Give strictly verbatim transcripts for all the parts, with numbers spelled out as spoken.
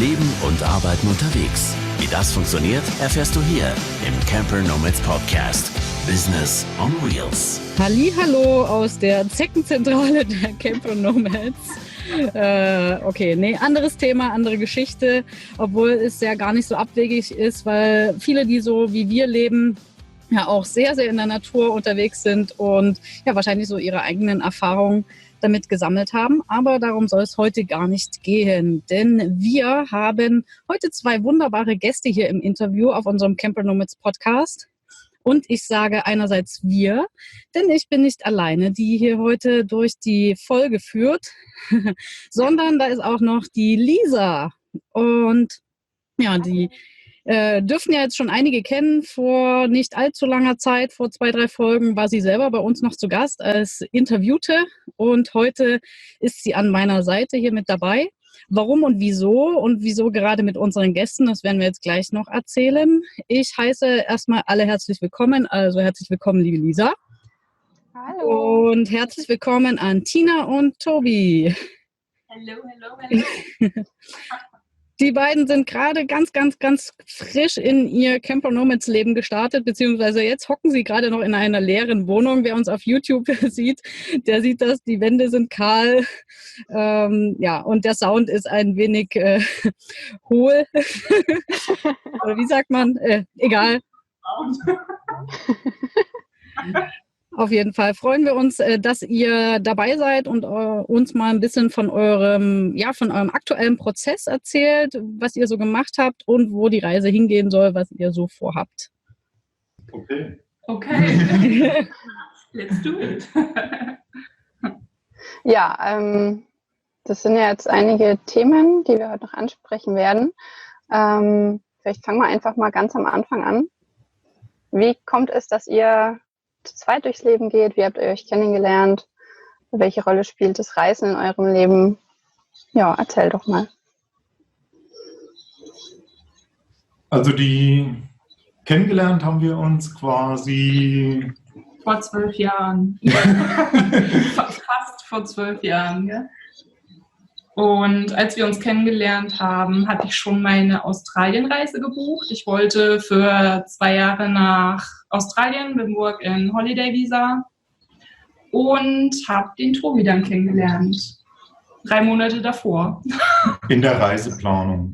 Leben und Arbeiten unterwegs. Wie das funktioniert, erfährst du hier im Camper Nomads Podcast. Business on Wheels. Hallihallo aus der Zeckenzentrale der Camper Nomads. Äh, okay, nee, anderes Thema, andere Geschichte, obwohl es ja gar nicht so abwegig ist, weil viele, die so wie wir leben, ja auch sehr, sehr in der Natur unterwegs sind und ja wahrscheinlich so ihre eigenen Erfahrungen damit gesammelt haben. Aber darum soll es heute gar nicht gehen, denn wir haben heute zwei wunderbare Gäste hier im Interview auf unserem Camper Nomads Podcast. Und ich sage einerseits wir, denn ich bin nicht alleine, die hier heute durch die Folge führt, sondern da ist auch noch die Lisa. Und ja, die äh, dürfen ja jetzt schon einige kennen. Vor nicht allzu langer Zeit, vor zwei, drei Folgen, war sie selber bei uns noch zu Gast als Interviewte. Und heute ist sie an meiner Seite hier mit dabei. Warum und wieso und wieso gerade mit unseren Gästen, das werden wir jetzt gleich noch erzählen. Ich heiße erstmal alle herzlich willkommen, also herzlich willkommen, liebe Lisa. Hallo. Und herzlich willkommen an Tina und Tobi. Hallo, hallo, hallo. Die beiden sind gerade ganz, ganz, ganz frisch in ihr Camper Nomads Leben gestartet, beziehungsweise jetzt hocken sie gerade noch in einer leeren Wohnung. Wer uns auf YouTube sieht, der sieht das, die Wände sind kahl, ähm, ja, und der Sound ist ein wenig äh, hohl. Oder wie sagt man? Äh, egal. Auf jeden Fall freuen wir uns, dass ihr dabei seid und uns mal ein bisschen von eurem, ja, von eurem aktuellen Prozess erzählt, was ihr so gemacht habt und wo die Reise hingehen soll, was ihr so vorhabt. Okay. Okay. Let's do it. Ja, ähm, das sind ja jetzt einige Themen, die wir heute noch ansprechen werden. Ähm, vielleicht fangen wir einfach mal ganz am Anfang an. Wie kommt es, dass ihr zu zweit durchs Leben geht? Wie habt ihr euch kennengelernt? Welche Rolle spielt das Reisen in eurem Leben? Ja, erzähl doch mal. Also die kennengelernt haben wir uns quasi Vor zwölf Jahren. Fast vor zwölf Jahren, gell? Und als wir uns kennengelernt haben, hatte ich schon meine Australienreise gebucht. Ich wollte für zwei Jahre nach Australien mit dem Work-and-Holiday-Visa und habe den Tobi dann kennengelernt. Drei Monate davor. in der Reiseplanung.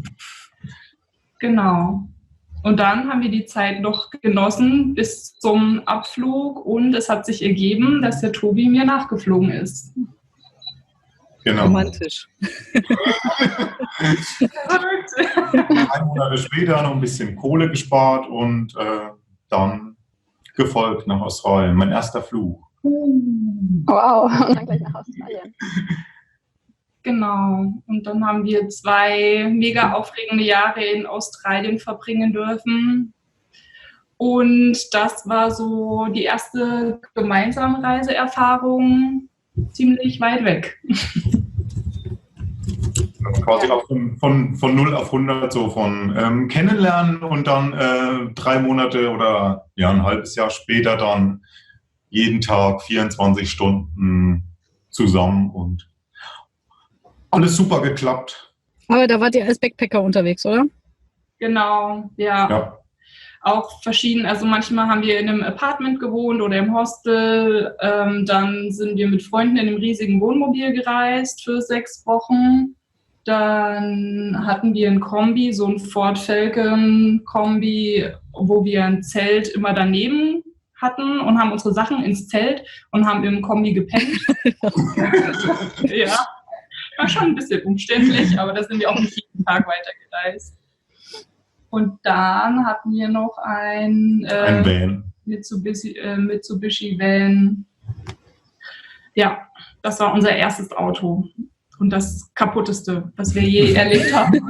Genau. Und dann haben wir die Zeit noch genossen bis zum Abflug und es hat sich ergeben, dass der Tobi mir nachgeflogen ist. Genau. Romantisch. Drei Monate später noch ein bisschen Kohle gespart und äh, dann gefolgt nach Australien. Mein erster Flug. Wow, und dann gleich nach Australien. Genau. Und dann haben wir zwei mega aufregende Jahre in Australien verbringen dürfen. Und das war so die erste gemeinsame Reiseerfahrung ziemlich weit weg. Quasi auch von, von, von null auf hundert, so von ähm, Kennenlernen und dann äh, drei Monate oder ja, ein halbes Jahr später dann jeden Tag vierundzwanzig Stunden zusammen und alles super geklappt. Aber da wart ihr als Backpacker unterwegs, oder? Genau, ja. Ja. Auch verschieden, also manchmal haben wir in einem Apartment gewohnt oder im Hostel, ähm, dann sind wir mit Freunden in einem riesigen Wohnmobil gereist für sechs Wochen. Dann hatten wir ein Kombi, so ein Ford Falcon Kombi, wo wir ein Zelt immer daneben hatten und haben unsere Sachen ins Zelt und haben im Kombi gepennt. Ja, war schon ein bisschen umständlich, aber da sind wir auch nicht jeden Tag weitergereist. Und dann hatten wir noch ein, äh, Ein Van. Mitsubishi, äh, Mitsubishi Van. Ja, das war unser erstes Auto. Und das kaputteste, was wir je erlebt haben.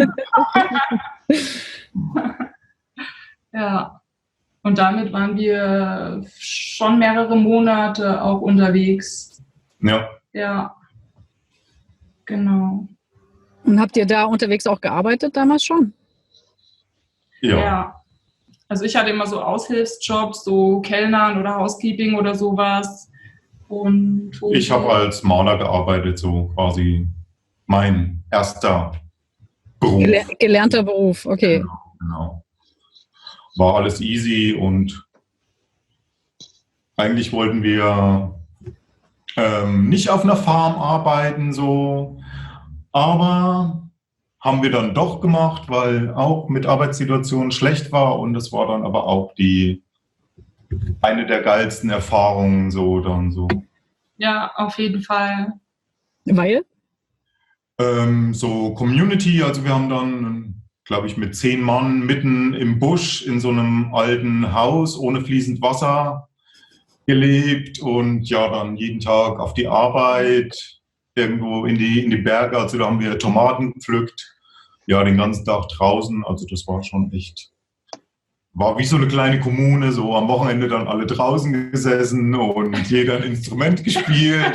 Ja. Und damit waren wir schon mehrere Monate auch unterwegs. Ja. Ja. Genau. Und habt ihr da unterwegs auch gearbeitet damals schon? Ja. Ja. Also ich hatte immer so Aushilfsjobs, so Kellnern oder Housekeeping oder sowas. Und Ich habe als Maler gearbeitet, so quasi mein erster Beruf. Gele gelernter Beruf, okay. Genau, genau. War alles easy und eigentlich wollten wir ähm, nicht auf einer Farm arbeiten, so, aber haben wir dann doch gemacht, weil auch mit Arbeitssituationen schlecht war und das war dann aber auch die eine der geilsten Erfahrungen so dann so. Ja, auf jeden Fall. Weil? Ähm, so Community, also wir haben dann, glaube ich, mit zehn Mann mitten im Busch in so einem alten Haus ohne fließend Wasser gelebt und ja, dann jeden Tag auf die Arbeit, irgendwo in die, in die Berge, also da haben wir Tomaten gepflückt, ja, den ganzen Tag draußen, also das war schon echt, war wie so eine kleine Kommune, so am Wochenende dann alle draußen gesessen und jeder ein Instrument gespielt.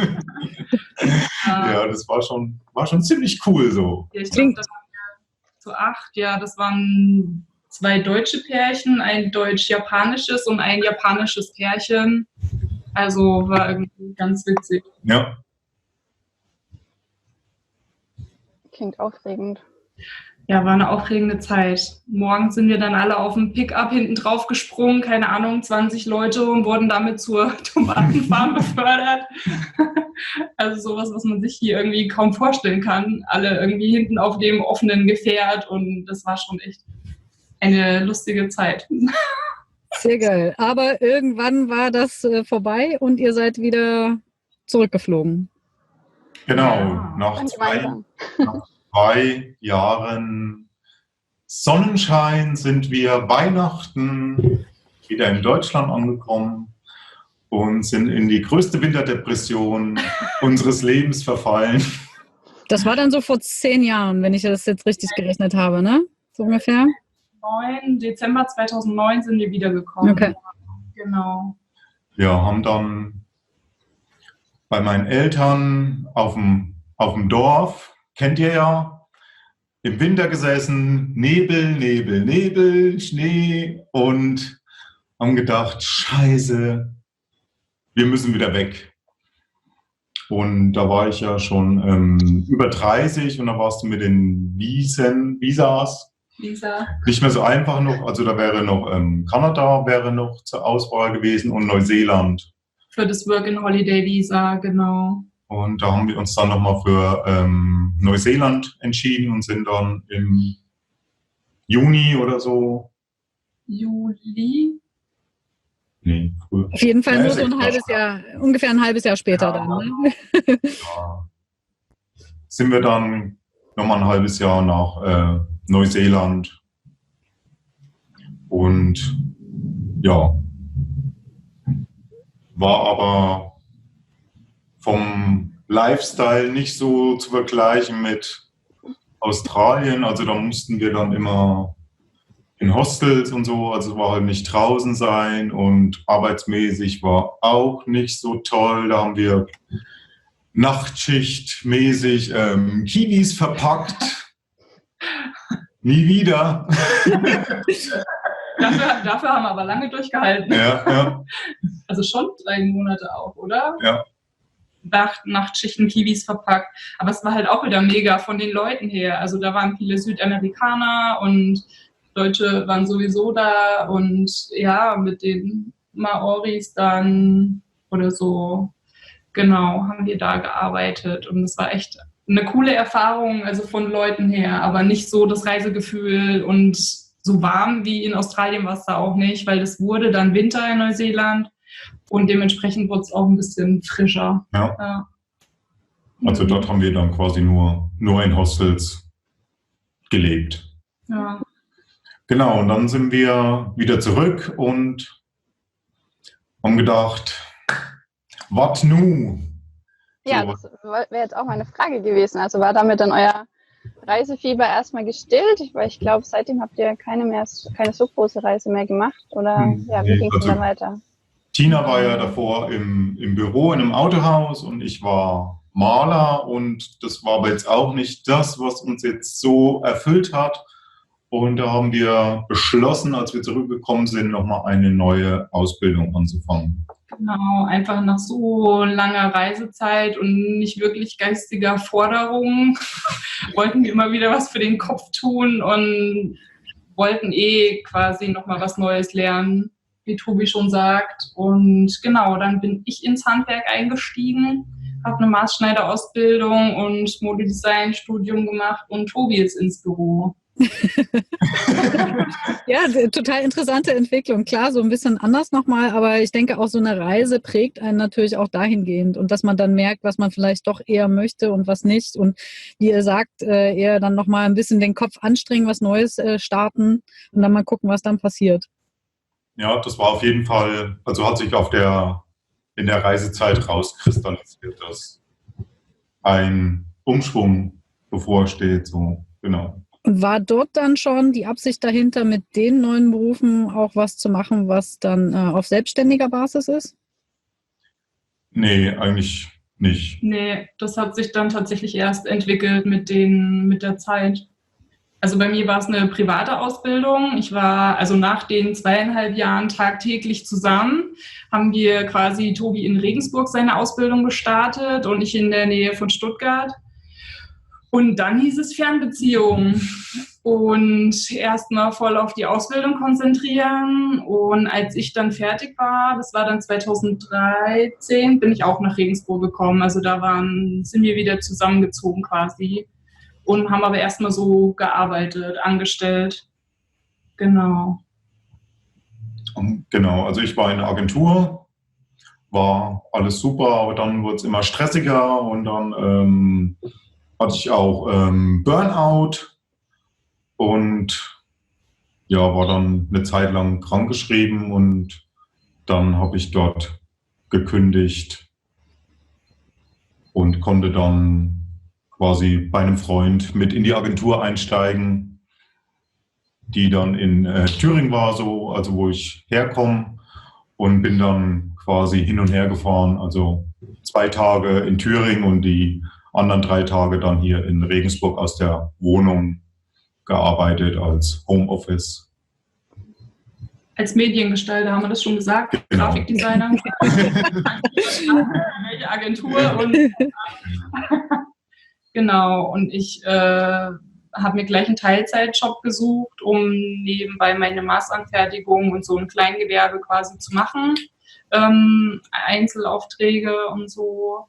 Ja, das war schon, war schon ziemlich cool so. Ja, ich glaube, das waren wir zu acht, ja, das waren zwei deutsche Pärchen, ein deutsch-japanisches und ein japanisches Pärchen. Also war irgendwie ganz witzig. Ja. Klingt aufregend. Ja, war eine aufregende Zeit. Morgens sind wir dann alle auf dem Pickup hinten drauf gesprungen, keine Ahnung, zwanzig Leute und wurden damit zur Tomatenfarm befördert. Also sowas, was man sich hier irgendwie kaum vorstellen kann. Alle irgendwie hinten auf dem offenen Gefährt und das war schon echt eine lustige Zeit. Sehr geil. Aber irgendwann war das äh, vorbei und ihr seid wieder zurückgeflogen. Genau, Ja. nach Dann zwei, gemeinsam. nach zwei Jahren Sonnenschein sind wir Weihnachten wieder in Deutschland angekommen und sind in die größte Winterdepression unseres Lebens verfallen. Das war dann so vor zehn Jahren, wenn ich das jetzt richtig gerechnet habe, ne? So ungefähr? Dezember zweitausendneun sind wir wiedergekommen. Okay. Genau. Ja, haben dann bei meinen Eltern auf dem, auf dem Dorf, kennt ihr ja, im Winter gesessen, Nebel, Nebel, Nebel, Schnee und haben gedacht, Scheiße, wir müssen wieder weg. Und da war ich ja schon ähm, über dreißig und da warst du mit den Wiesen, Visas Lisa. nicht mehr so einfach noch. Also da wäre noch ähm, Kanada wäre noch zur Auswahl gewesen und Neuseeland. Für das Work-and-Holiday-Visa, genau. Und da haben wir uns dann nochmal für ähm, Neuseeland entschieden und sind dann im Juni oder so. Juli? Nee, früher. Auf jeden Fall Ja, nur ist so ein echt halbes krass. Jahr, ungefähr ein halbes Jahr später Ja. dann. Ne? Ja. Sind wir dann nochmal ein halbes Jahr nach äh, Neuseeland. Und ja, war aber vom Lifestyle nicht so zu vergleichen mit Australien. Also da mussten wir dann immer in Hostels und so, also war halt nicht draußen sein und arbeitsmäßig war auch nicht so toll. Da haben wir Nachtschichtmäßig ähm, Kiwis verpackt. Nie wieder. Dafür, dafür haben wir aber lange durchgehalten. Ja, ja. Also schon drei Monate auch, oder? Ja. Nacht, Nachtschichten Kiwis verpackt. Aber es war halt auch wieder mega von den Leuten her. Also da waren viele Südamerikaner und Deutsche waren sowieso da und ja, mit den Maoris dann oder so, genau, haben wir da gearbeitet und es war echt eine coole Erfahrung, also von Leuten her, aber nicht so das Reisegefühl und so warm wie in Australien war es da auch nicht, weil es wurde dann Winter in Neuseeland und dementsprechend wurde es auch ein bisschen frischer. Ja. Ja. Also dort haben wir dann quasi nur, nur in Hostels gelebt. Ja. Genau, und dann sind wir wieder zurück und haben gedacht, was nu? Ja, So. das wäre jetzt auch meine Frage gewesen. Also war damit dann euer Reisefieber erstmal gestillt? Weil ich glaube, seitdem habt ihr keine mehr, keine so große Reise mehr gemacht. Oder Hm, ja, wie nee, ging es also- dann weiter? Tina war ja davor im, im Büro in einem Autohaus und ich war Maler und das war aber jetzt auch nicht das, was uns jetzt so erfüllt hat. Und da haben wir beschlossen, als wir zurückgekommen sind, nochmal eine neue Ausbildung anzufangen. Genau, einfach nach so langer Reisezeit und nicht wirklich geistiger Forderung wollten wir immer wieder was für den Kopf tun und wollten eh quasi nochmal was Neues lernen, wie Tobi schon sagt. Und genau, dann bin ich ins Handwerk eingestiegen, habe eine Maßschneiderausbildung und Modedesign-Studium gemacht und Tobi ist ins Büro. Ja, total interessante Entwicklung. Klar, so ein bisschen anders nochmal, aber ich denke auch so eine Reise prägt einen natürlich auch dahingehend und dass man dann merkt, was man vielleicht doch eher möchte und was nicht und wie ihr sagt, eher dann nochmal ein bisschen den Kopf anstrengen, was Neues starten und dann mal gucken, was dann passiert. Ja, das war auf jeden Fall, also hat sich auf der, in der Reisezeit rauskristallisiert, dass ein Umschwung bevorsteht, so, genau. Und war dort dann schon die Absicht dahinter, mit den neuen Berufen auch was zu machen, was dann äh, auf selbstständiger Basis ist? Nee, eigentlich nicht. Nee, das hat sich dann tatsächlich erst entwickelt mit, den, mit der Zeit. Also bei mir war es eine private Ausbildung. Ich war, also nach den zweieinhalb Jahren tagtäglich zusammen, haben wir quasi Tobi in Regensburg seine Ausbildung gestartet und ich in der Nähe von Stuttgart. Und dann hieß es Fernbeziehung und erstmal voll auf die Ausbildung konzentrieren. Und als ich dann fertig war, das war dann zweitausenddreizehn, bin ich auch nach Regensburg gekommen. Also da waren, sind wir wieder zusammengezogen quasi und haben aber erstmal so gearbeitet, angestellt. Genau. Genau, also ich war in der Agentur, war alles super, aber dann wurde es immer stressiger und dann ähm, hatte ich auch ähm, Burnout und ja, war dann eine Zeit lang krankgeschrieben und dann habe ich dort gekündigt und konnte dann quasi bei einem Freund mit in die Agentur einsteigen, die dann in äh, Thüringen war, so, also wo ich herkomme und bin dann quasi hin und her gefahren, also zwei Tage in Thüringen und die anderen drei Tage dann hier in Regensburg aus der Wohnung gearbeitet als Homeoffice. Als Mediengestalter, haben wir das schon gesagt? Genau. Grafikdesigner. Welche Agentur? Und, genau, und ich äh, habe mir gleich einen Teilzeitjob gesucht, um nebenbei meine Maßanfertigung und so ein Kleingewerbe quasi zu machen. Ähm, Einzelaufträge und so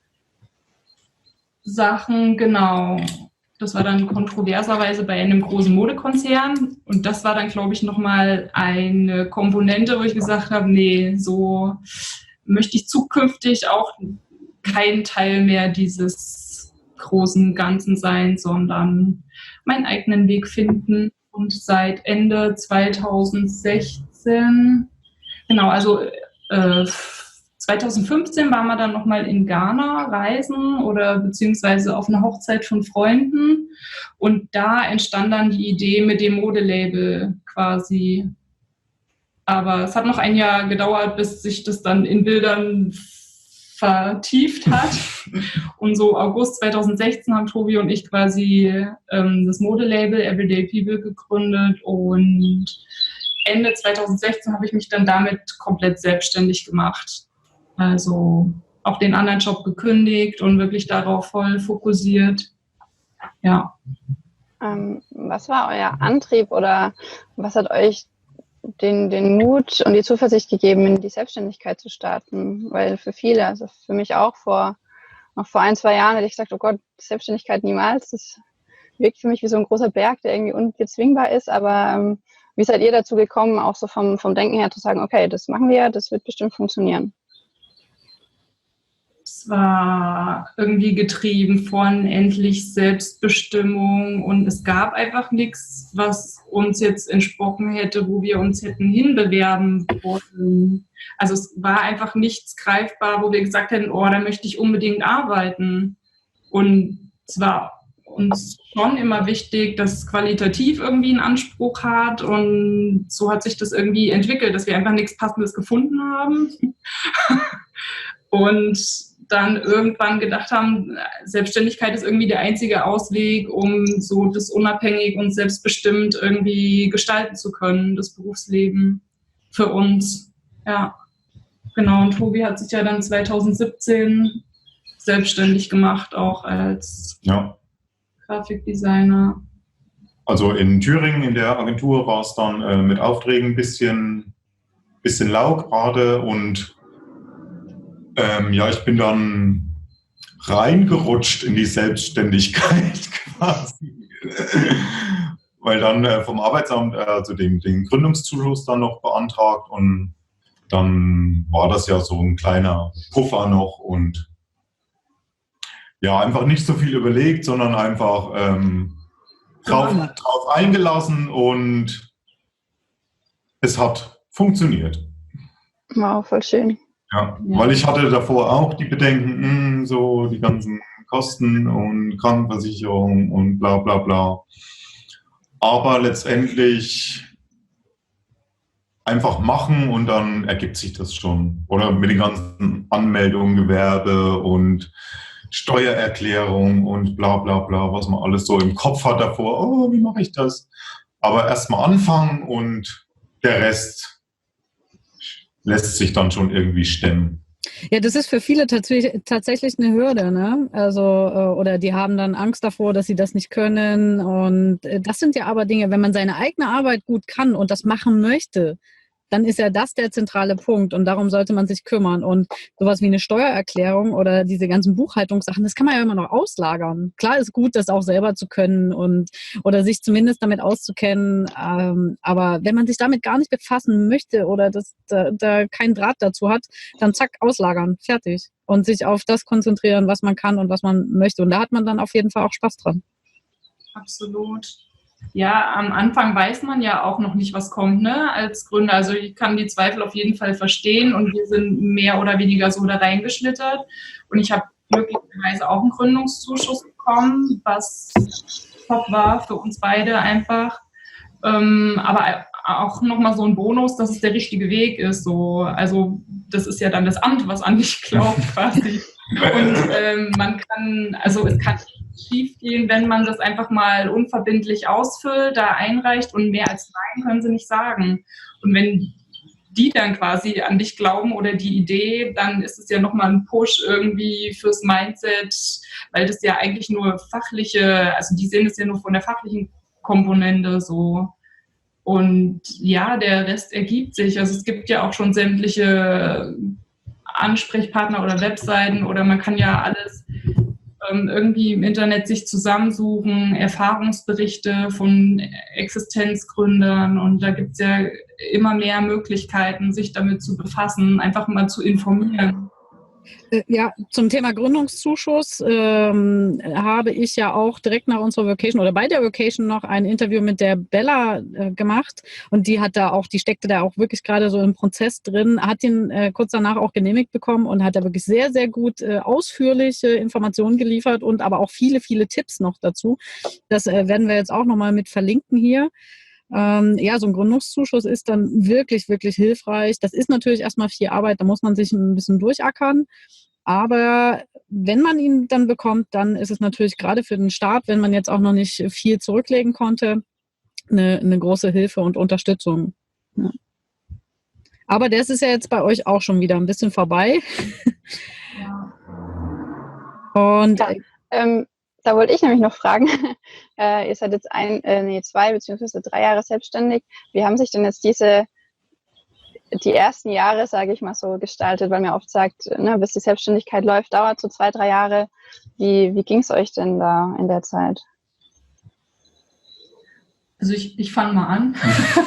Sachen, genau. Das war dann kontroverserweise bei einem großen Modekonzern und das war dann, glaube ich, nochmal eine Komponente, wo ich gesagt habe, nee, so möchte ich zukünftig auch kein Teil mehr dieses großen Ganzen sein, sondern meinen eigenen Weg finden und seit Ende zweitausendsechzehn, genau, also äh, zweitausendfünfzehn waren wir dann nochmal in Ghana reisen oder beziehungsweise auf einer Hochzeit von Freunden und da entstand dann die Idee mit dem Modelabel quasi. Aber es hat noch ein Jahr gedauert, bis sich das dann in Bildern vertieft hat und so August zweitausendsechzehn haben Tobi und ich quasi ähm, das Modelabel Everyday People gegründet und Ende zweitausendsechzehn habe ich mich dann damit komplett selbstständig gemacht. Also auch den anderen Job gekündigt und wirklich darauf voll fokussiert. Ja. Ähm, was war euer Antrieb oder was hat euch den, den Mut und die Zuversicht gegeben, in die Selbstständigkeit zu starten? Weil für viele, also für mich auch vor, noch vor ein, zwei Jahren hätte ich gesagt, oh Gott, Selbstständigkeit niemals. Das wirkt für mich wie so ein großer Berg, der irgendwie unbezwingbar ist. Aber ähm, wie seid ihr dazu gekommen, auch so vom, vom Denken her zu sagen, okay, das machen wir, das wird bestimmt funktionieren? Es war irgendwie getrieben von endlich Selbstbestimmung und es gab einfach nichts, was uns jetzt entsprochen hätte, wo wir uns hätten hinbewerben wollen. Also es war einfach nichts greifbar, wo wir gesagt hätten, oh, da möchte ich unbedingt arbeiten. Und es war uns schon immer wichtig, dass es qualitativ irgendwie einen Anspruch hat und so hat sich das irgendwie entwickelt, dass wir einfach nichts Passendes gefunden haben. Und dann irgendwann gedacht haben, Selbstständigkeit ist irgendwie der einzige Ausweg, um so das unabhängig und selbstbestimmt irgendwie gestalten zu können, das Berufsleben für uns. Ja. Genau, und Tobi hat sich ja dann zweitausendsiebzehn selbstständig gemacht, auch als Ja. Grafikdesigner. Also in Thüringen in der Agentur war es dann äh, mit Aufträgen ein bisschen, bisschen lau gerade und ähm, ja, ich bin dann reingerutscht in die Selbstständigkeit quasi. Weil dann äh, vom Arbeitsamt äh, also den, den Gründungszuschuss dann noch beantragt und dann war das ja so ein kleiner Puffer noch und ja, einfach nicht so viel überlegt, sondern einfach ähm, drauf, drauf eingelassen und es hat funktioniert. Wow, voll schön. Ja, Ja. weil ich hatte davor auch die Bedenken, mh, so die ganzen Kosten und Krankenversicherung und bla bla bla. Aber letztendlich einfach machen und dann ergibt sich das schon. Oder mit den ganzen Anmeldungen, Gewerbe und Steuererklärung und bla bla bla, was man alles so im Kopf hat davor. Oh, wie mache ich das? Aber erstmal anfangen und der Rest lässt sich dann schon irgendwie stemmen. Ja, das ist für viele tatsächlich, tatsächlich eine Hürde, ne? Also, äh, oder die haben dann Angst davor, dass sie das nicht können. Und äh, das sind ja aber Dinge, wenn man seine eigene Arbeit gut kann und das machen möchte, dann ist ja das der zentrale Punkt und darum sollte man sich kümmern. Und sowas wie eine Steuererklärung oder diese ganzen Buchhaltungssachen, das kann man ja immer noch auslagern. Klar ist gut, das auch selber zu können und oder sich zumindest damit auszukennen. Ähm, aber wenn man sich damit gar nicht befassen möchte oder das, da, da keinen Draht dazu hat, dann zack, auslagern, fertig. Und sich auf das konzentrieren, was man kann und was man möchte. Und da hat man dann auf jeden Fall auch Spaß dran. Absolut. Ja, am Anfang weiß man ja auch noch nicht, was kommt, ne, als Gründer. Also ich kann die Zweifel auf jeden Fall verstehen und wir sind mehr oder weniger so da reingeschlittert. Und ich habe glücklicherweise auch einen Gründungszuschuss bekommen, was top war für uns beide einfach. Ähm, aber auch nochmal so ein Bonus, dass es der richtige Weg ist. So. Also das ist ja dann das Amt, was an dich glaubt quasi. Und ähm, man kann, also es kann schief gehen, wenn man das einfach mal unverbindlich ausfüllt, da einreicht und mehr als nein können sie nicht sagen. Und wenn die dann quasi an dich glauben oder die Idee, dann ist es ja nochmal ein Push irgendwie fürs Mindset, weil das ja eigentlich nur fachliche, also die sehen es ja nur von der fachlichen Komponente so. Und ja, der Rest ergibt sich. Also es gibt ja auch schon sämtliche Ansprechpartner oder Webseiten oder man kann ja alles ähm, irgendwie im Internet sich zusammensuchen, Erfahrungsberichte von Existenzgründern und da gibt es ja immer mehr Möglichkeiten, sich damit zu befassen, einfach mal zu informieren. Ja, zum Thema Gründungszuschuss ähm, habe ich ja auch direkt nach unserer Vocation oder bei der Vocation noch ein Interview mit der Bella äh, gemacht und die hat da auch, die steckte da auch wirklich gerade so im Prozess drin, hat ihn äh, kurz danach auch genehmigt bekommen und hat da wirklich sehr, sehr gut äh, ausführliche Informationen geliefert und aber auch viele, viele Tipps noch dazu. Das äh, werden wir jetzt auch nochmal mit verlinken hier. Ähm, ja, so ein Gründungszuschuss ist dann wirklich, wirklich hilfreich. Das ist natürlich erstmal viel Arbeit, da muss man sich ein bisschen durchackern. Aber wenn man ihn dann bekommt, dann ist es natürlich gerade für den Start, wenn man jetzt auch noch nicht viel zurücklegen konnte, eine, eine große Hilfe und Unterstützung. Ja. Aber das ist ja jetzt bei euch auch schon wieder ein bisschen vorbei. Ja. Und ja, ähm, da wollte ich nämlich noch fragen, äh, ihr seid jetzt ein, äh, nee, zwei beziehungsweise drei Jahre selbstständig. Wie haben sich denn jetzt diese, die ersten Jahre, sage ich mal so, gestaltet? Weil man oft sagt, ne, bis die Selbstständigkeit läuft, dauert so zwei, drei Jahre. Wie, wie ging es euch denn da in der Zeit? Also ich, ich fange mal an.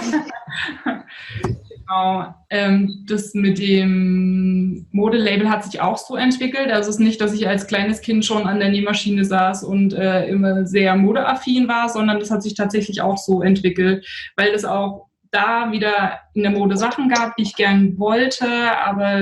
Genau. Ähm, das mit dem Modelabel hat sich auch so entwickelt. Also es ist nicht, dass ich als kleines Kind schon an der Nähmaschine saß und äh, immer sehr modeaffin war, sondern das hat sich tatsächlich auch so entwickelt, weil es auch da wieder in der Mode Sachen gab, die ich gern wollte, aber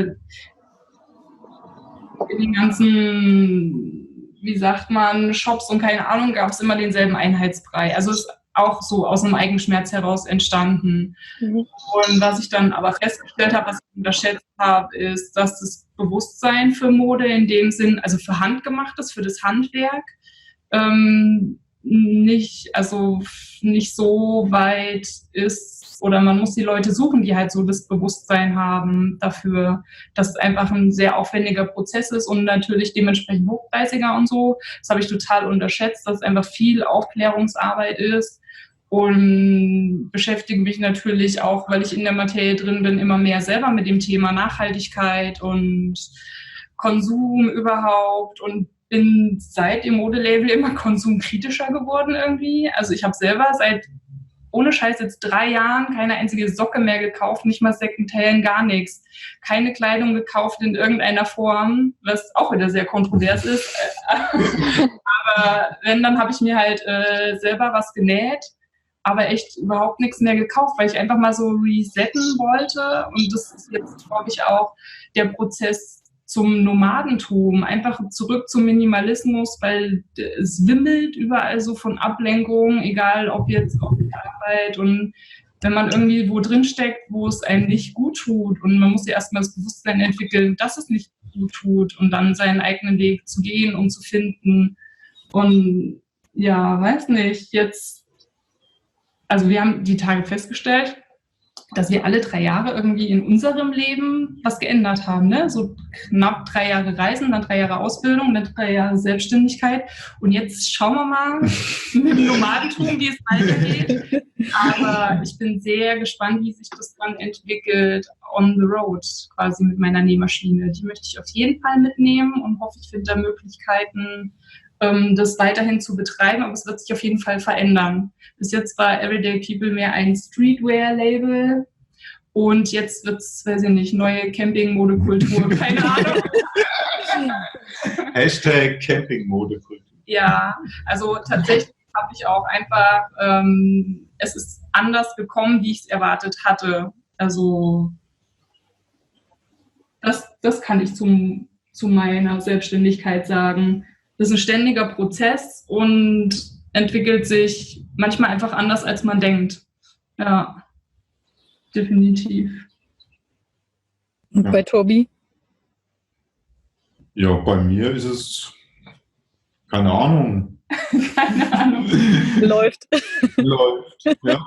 in den ganzen, wie sagt man, Shops und keine Ahnung, gab es immer denselben Einheitsbrei. Also es ist auch so aus einem Eigenschmerz heraus entstanden. Mhm. Und was ich dann aber festgestellt habe, was ich unterschätzt habe, ist, dass das Bewusstsein für Mode in dem Sinn, also für Handgemachtes, für das Handwerk, ähm, nicht, also nicht so weit ist, oder man muss die Leute suchen, die halt so das Bewusstsein haben dafür, dass es einfach ein sehr aufwendiger Prozess ist und natürlich dementsprechend hochpreisiger und so. Das habe ich total unterschätzt, dass es einfach viel Aufklärungsarbeit ist, und beschäftige mich natürlich auch, weil ich in der Materie drin bin, immer mehr selber mit dem Thema Nachhaltigkeit und Konsum überhaupt, und bin seit dem Modelabel immer konsumkritischer geworden irgendwie. Also ich habe selber seit, ohne Scheiß, jetzt drei Jahren keine einzige Socke mehr gekauft, nicht mal Secondhand, gar nichts. Keine Kleidung gekauft in irgendeiner Form, was auch wieder sehr kontrovers ist. Aber wenn, dann habe ich mir halt äh, selber was genäht, aber echt überhaupt nichts mehr gekauft, weil ich einfach mal so resetten wollte. Und das ist jetzt, glaube ich, auch der Prozess zum Nomadentum, einfach zurück zum Minimalismus, weil es wimmelt überall so von Ablenkungen, egal ob jetzt auf der Arbeit, und wenn man irgendwie wo drin steckt, wo es einem nicht gut tut, und man muss ja erstmal das Bewusstsein entwickeln, dass es nicht gut tut, und dann seinen eigenen Weg zu gehen und zu finden. Und ja, weiß nicht, jetzt, also wir haben die Tage festgestellt, dass wir alle drei Jahre irgendwie in unserem Leben was geändert haben. Ne? So knapp drei Jahre Reisen, dann drei Jahre Ausbildung, dann drei Jahre Selbstständigkeit. Und jetzt schauen wir mal mit dem Nomadentum, wie es weitergeht. Aber ich bin sehr gespannt, wie sich das dann entwickelt on the road, quasi mit meiner Nähmaschine. Die möchte ich auf jeden Fall mitnehmen und hoffe, ich finde da Möglichkeiten, das weiterhin zu betreiben, aber es wird sich auf jeden Fall verändern. Bis jetzt war Everyday People mehr ein Streetwear-Label, und jetzt wird es, weiß ich nicht, neue Camping-Modekultur, keine Ahnung. Hashtag Camping-Modekultur. Ja, also tatsächlich habe ich auch einfach, ähm, es ist anders gekommen, wie ich es erwartet hatte. Also das, das kann ich zum, zu meiner Selbstständigkeit sagen. Das ist ein ständiger Prozess und entwickelt sich manchmal einfach anders, als man denkt. Ja, definitiv. Und bei Tobi? Ja, bei mir ist es, keine Ahnung. Keine Ahnung. Läuft. Läuft, ja.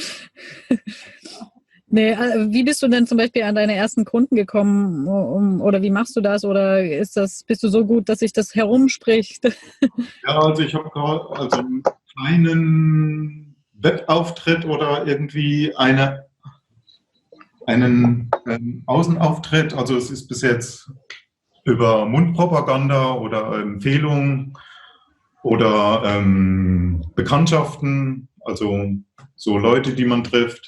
Nee, wie bist du denn zum Beispiel an deine ersten Kunden gekommen, um, oder wie machst du das, oder ist das, bist du so gut, dass sich das herumspricht? Ja, also ich habe gerade also einen kleinen Webauftritt oder irgendwie eine, einen ähm, Außenauftritt. Also es ist bis jetzt über Mundpropaganda oder Empfehlungen oder ähm, Bekanntschaften, also so Leute, die man trifft.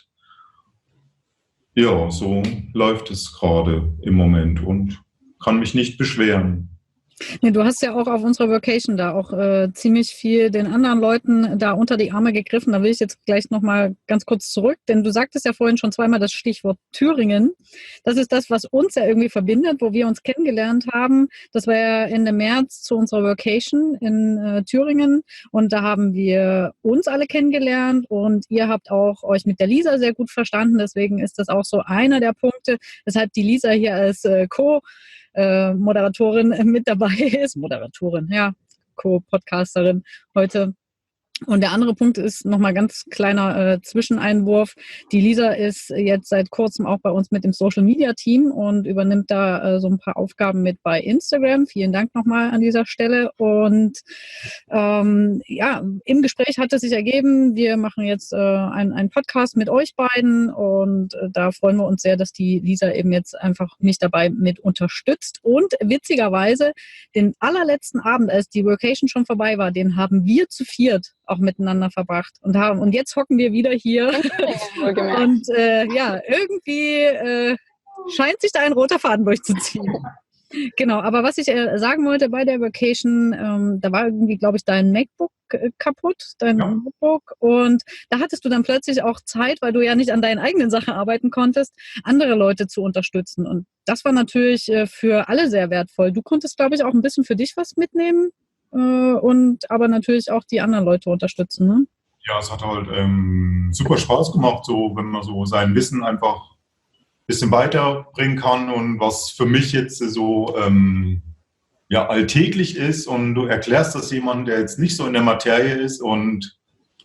Ja, so läuft es gerade im Moment und kann mich nicht beschweren. Ja, du hast ja auch auf unserer Vacation da auch äh, ziemlich viel den anderen Leuten da unter die Arme gegriffen. Da will ich jetzt gleich nochmal ganz kurz zurück, denn du sagtest ja vorhin schon zweimal das Stichwort Thüringen. Das ist das, was uns ja irgendwie verbindet, wo wir uns kennengelernt haben. Das war ja Ende März zu unserer Vacation in äh, Thüringen, und da haben wir uns alle kennengelernt, und ihr habt auch euch mit der Lisa sehr gut verstanden. Deswegen ist das auch so einer der Punkte, weshalb die Lisa hier als äh, Co- Äh, Moderatorin mit dabei ist. Moderatorin, ja, Co-Podcasterin heute. Und der andere Punkt ist nochmal ganz kleiner äh, Zwischeneinwurf. Die Lisa ist jetzt seit kurzem auch bei uns mit dem Social-Media-Team und übernimmt da äh, so ein paar Aufgaben mit bei Instagram. Vielen Dank nochmal an dieser Stelle. Und ähm, ja, im Gespräch hat es sich ergeben, wir machen jetzt äh, einen, einen Podcast mit euch beiden, und äh, da freuen wir uns sehr, dass die Lisa eben jetzt einfach mich dabei mit unterstützt. Und witzigerweise, den allerletzten Abend, als die Vacation schon vorbei war, den haben wir zu viert auch miteinander verbracht und haben, und jetzt hocken wir wieder hier und äh, ja, irgendwie äh, scheint sich da ein roter Faden durchzuziehen. Genau, aber was ich äh, sagen wollte bei der Vacation, ähm, da war irgendwie, glaube ich, dein MacBook äh, kaputt, dein ja. Notebook, und da hattest du dann plötzlich auch Zeit, weil du ja nicht an deinen eigenen Sachen arbeiten konntest, andere Leute zu unterstützen, und das war natürlich äh, für alle sehr wertvoll. Du konntest, glaube ich, auch ein bisschen für dich was mitnehmen, und aber natürlich auch die anderen Leute unterstützen, ne? Ja, es hat halt ähm, super Spaß gemacht, so wenn man so sein Wissen einfach ein bisschen weiterbringen kann, und was für mich jetzt so ähm, ja, alltäglich ist und du erklärst das jemandem, der jetzt nicht so in der Materie ist und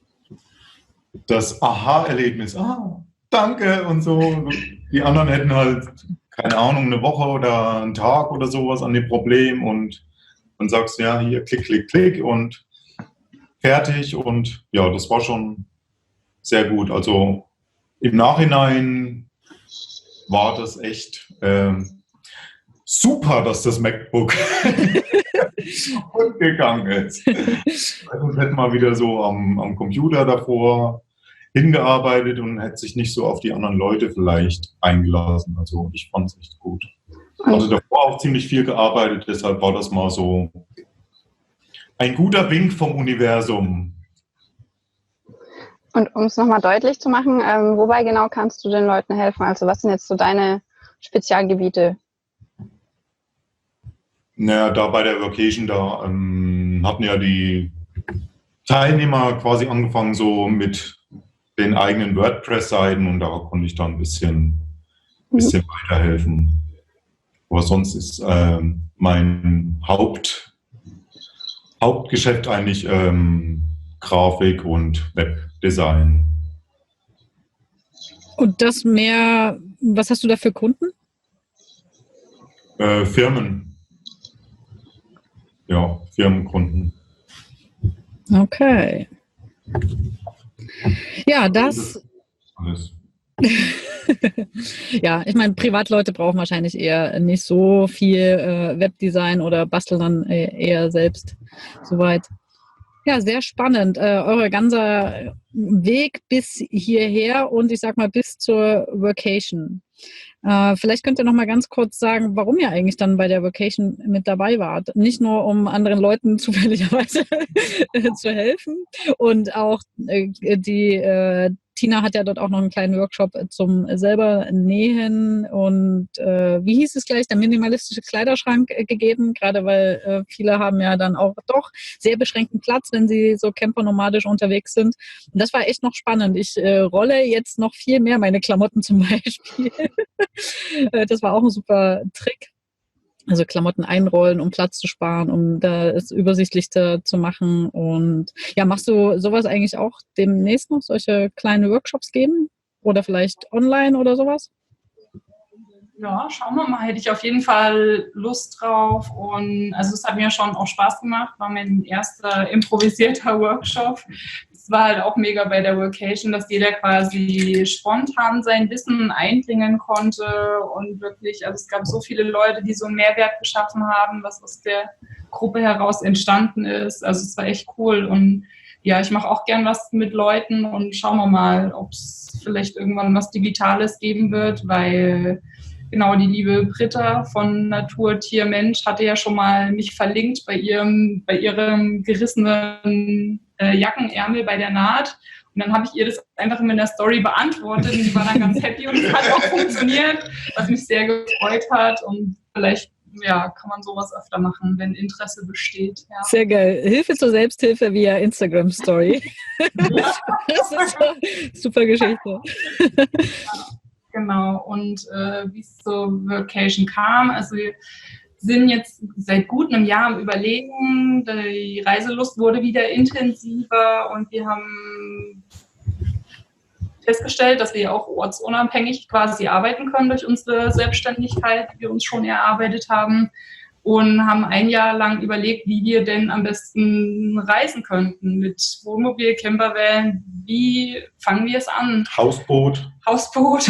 das Aha-Erlebnis, ah, danke und so. Die anderen hätten halt, keine Ahnung, eine Woche oder einen Tag oder sowas an dem Problem und dann sagst du, ja, hier, klick, klick, klick und fertig und ja, das war schon sehr gut. Also im Nachhinein war das echt ähm, super, dass das MacBook gegangen ist. Also hätte mal wieder so am, am Computer davor hingearbeitet und hätte sich nicht so auf die anderen Leute vielleicht eingelassen. Also ich fand es echt gut. Also davor auch ziemlich viel gearbeitet, deshalb war das mal so ein guter Wink vom Universum. Und um es nochmal deutlich zu machen, ähm, wobei genau kannst du den Leuten helfen? Also was sind jetzt so deine Spezialgebiete? Naja, da bei der Workation, da ähm, hatten ja die Teilnehmer quasi angefangen so mit den eigenen WordPress-Seiten und da konnte ich dann ein bisschen, mhm. bisschen weiterhelfen. Aber sonst ist ähm, mein Haupt, Hauptgeschäft eigentlich ähm, Grafik und Webdesign. Und das mehr, was hast du da für Kunden? Äh, Firmen. Ja, Firmenkunden. Okay. Ja, das... Alles. Ja, ich meine, Privatleute brauchen wahrscheinlich eher nicht so viel äh, Webdesign oder basteln dann eher selbst soweit. Ja, sehr spannend. Äh, euer ganzer Weg bis hierher und ich sag mal bis zur Workation. Äh, vielleicht könnt ihr noch mal ganz kurz sagen, warum ihr eigentlich dann bei der Workation mit dabei wart. Nicht nur, um anderen Leuten zufälligerweise zu helfen und auch äh, die äh, Tina hat ja dort auch noch einen kleinen Workshop zum selber nähen und äh, wie hieß es gleich, der minimalistische Kleiderschrank äh, gegeben, gerade weil äh, viele haben ja dann auch doch sehr beschränkten Platz, wenn sie so campernomadisch unterwegs sind. Und das war echt noch spannend. Ich äh, rolle jetzt noch viel mehr meine Klamotten zum Beispiel. Das war auch ein super Trick. Also Klamotten einrollen, um Platz zu sparen, um da es übersichtlicher zu machen. Und ja, machst du sowas eigentlich auch demnächst noch, solche kleine Workshops geben? Oder vielleicht online oder sowas? Ja, schauen wir mal. Hätte ich auf jeden Fall Lust drauf. Und also es hat mir schon auch Spaß gemacht. War mein erster improvisierter Workshop. Es war halt auch mega bei der Workation, dass jeder quasi spontan sein Wissen einbringen konnte und wirklich, also es gab so viele Leute, die so einen Mehrwert geschaffen haben, was aus der Gruppe heraus entstanden ist. Also es war echt cool und ja, ich mache auch gern was mit Leuten und schauen wir mal, ob es vielleicht irgendwann was Digitales geben wird, weil genau die liebe Britta von Natur, Tier, Mensch hatte ja schon mal mich verlinkt bei ihrem, bei ihrem gerissenen äh, Jackenärmel bei der Naht. Und dann habe ich ihr das einfach in der Story beantwortet und sie war dann ganz happy und es hat auch funktioniert, was mich sehr gefreut hat. Und vielleicht ja, kann man sowas öfter machen, wenn Interesse besteht. Ja. Sehr geil. Hilfe zur Selbsthilfe via Instagram-Story. Ja. Das ist eine super Geschichte. Ja. Genau, und äh, wie es zur Workation kam, also wir sind jetzt seit gut einem Jahr am Überlegen, die Reiselust wurde wieder intensiver und wir haben festgestellt, dass wir auch ortsunabhängig quasi arbeiten können durch unsere Selbstständigkeit, die wir uns schon erarbeitet haben und haben ein Jahr lang überlegt, wie wir denn am besten reisen könnten mit Wohnmobil, Campervan. Wie fangen wir es an? Hausboot. Hausboot.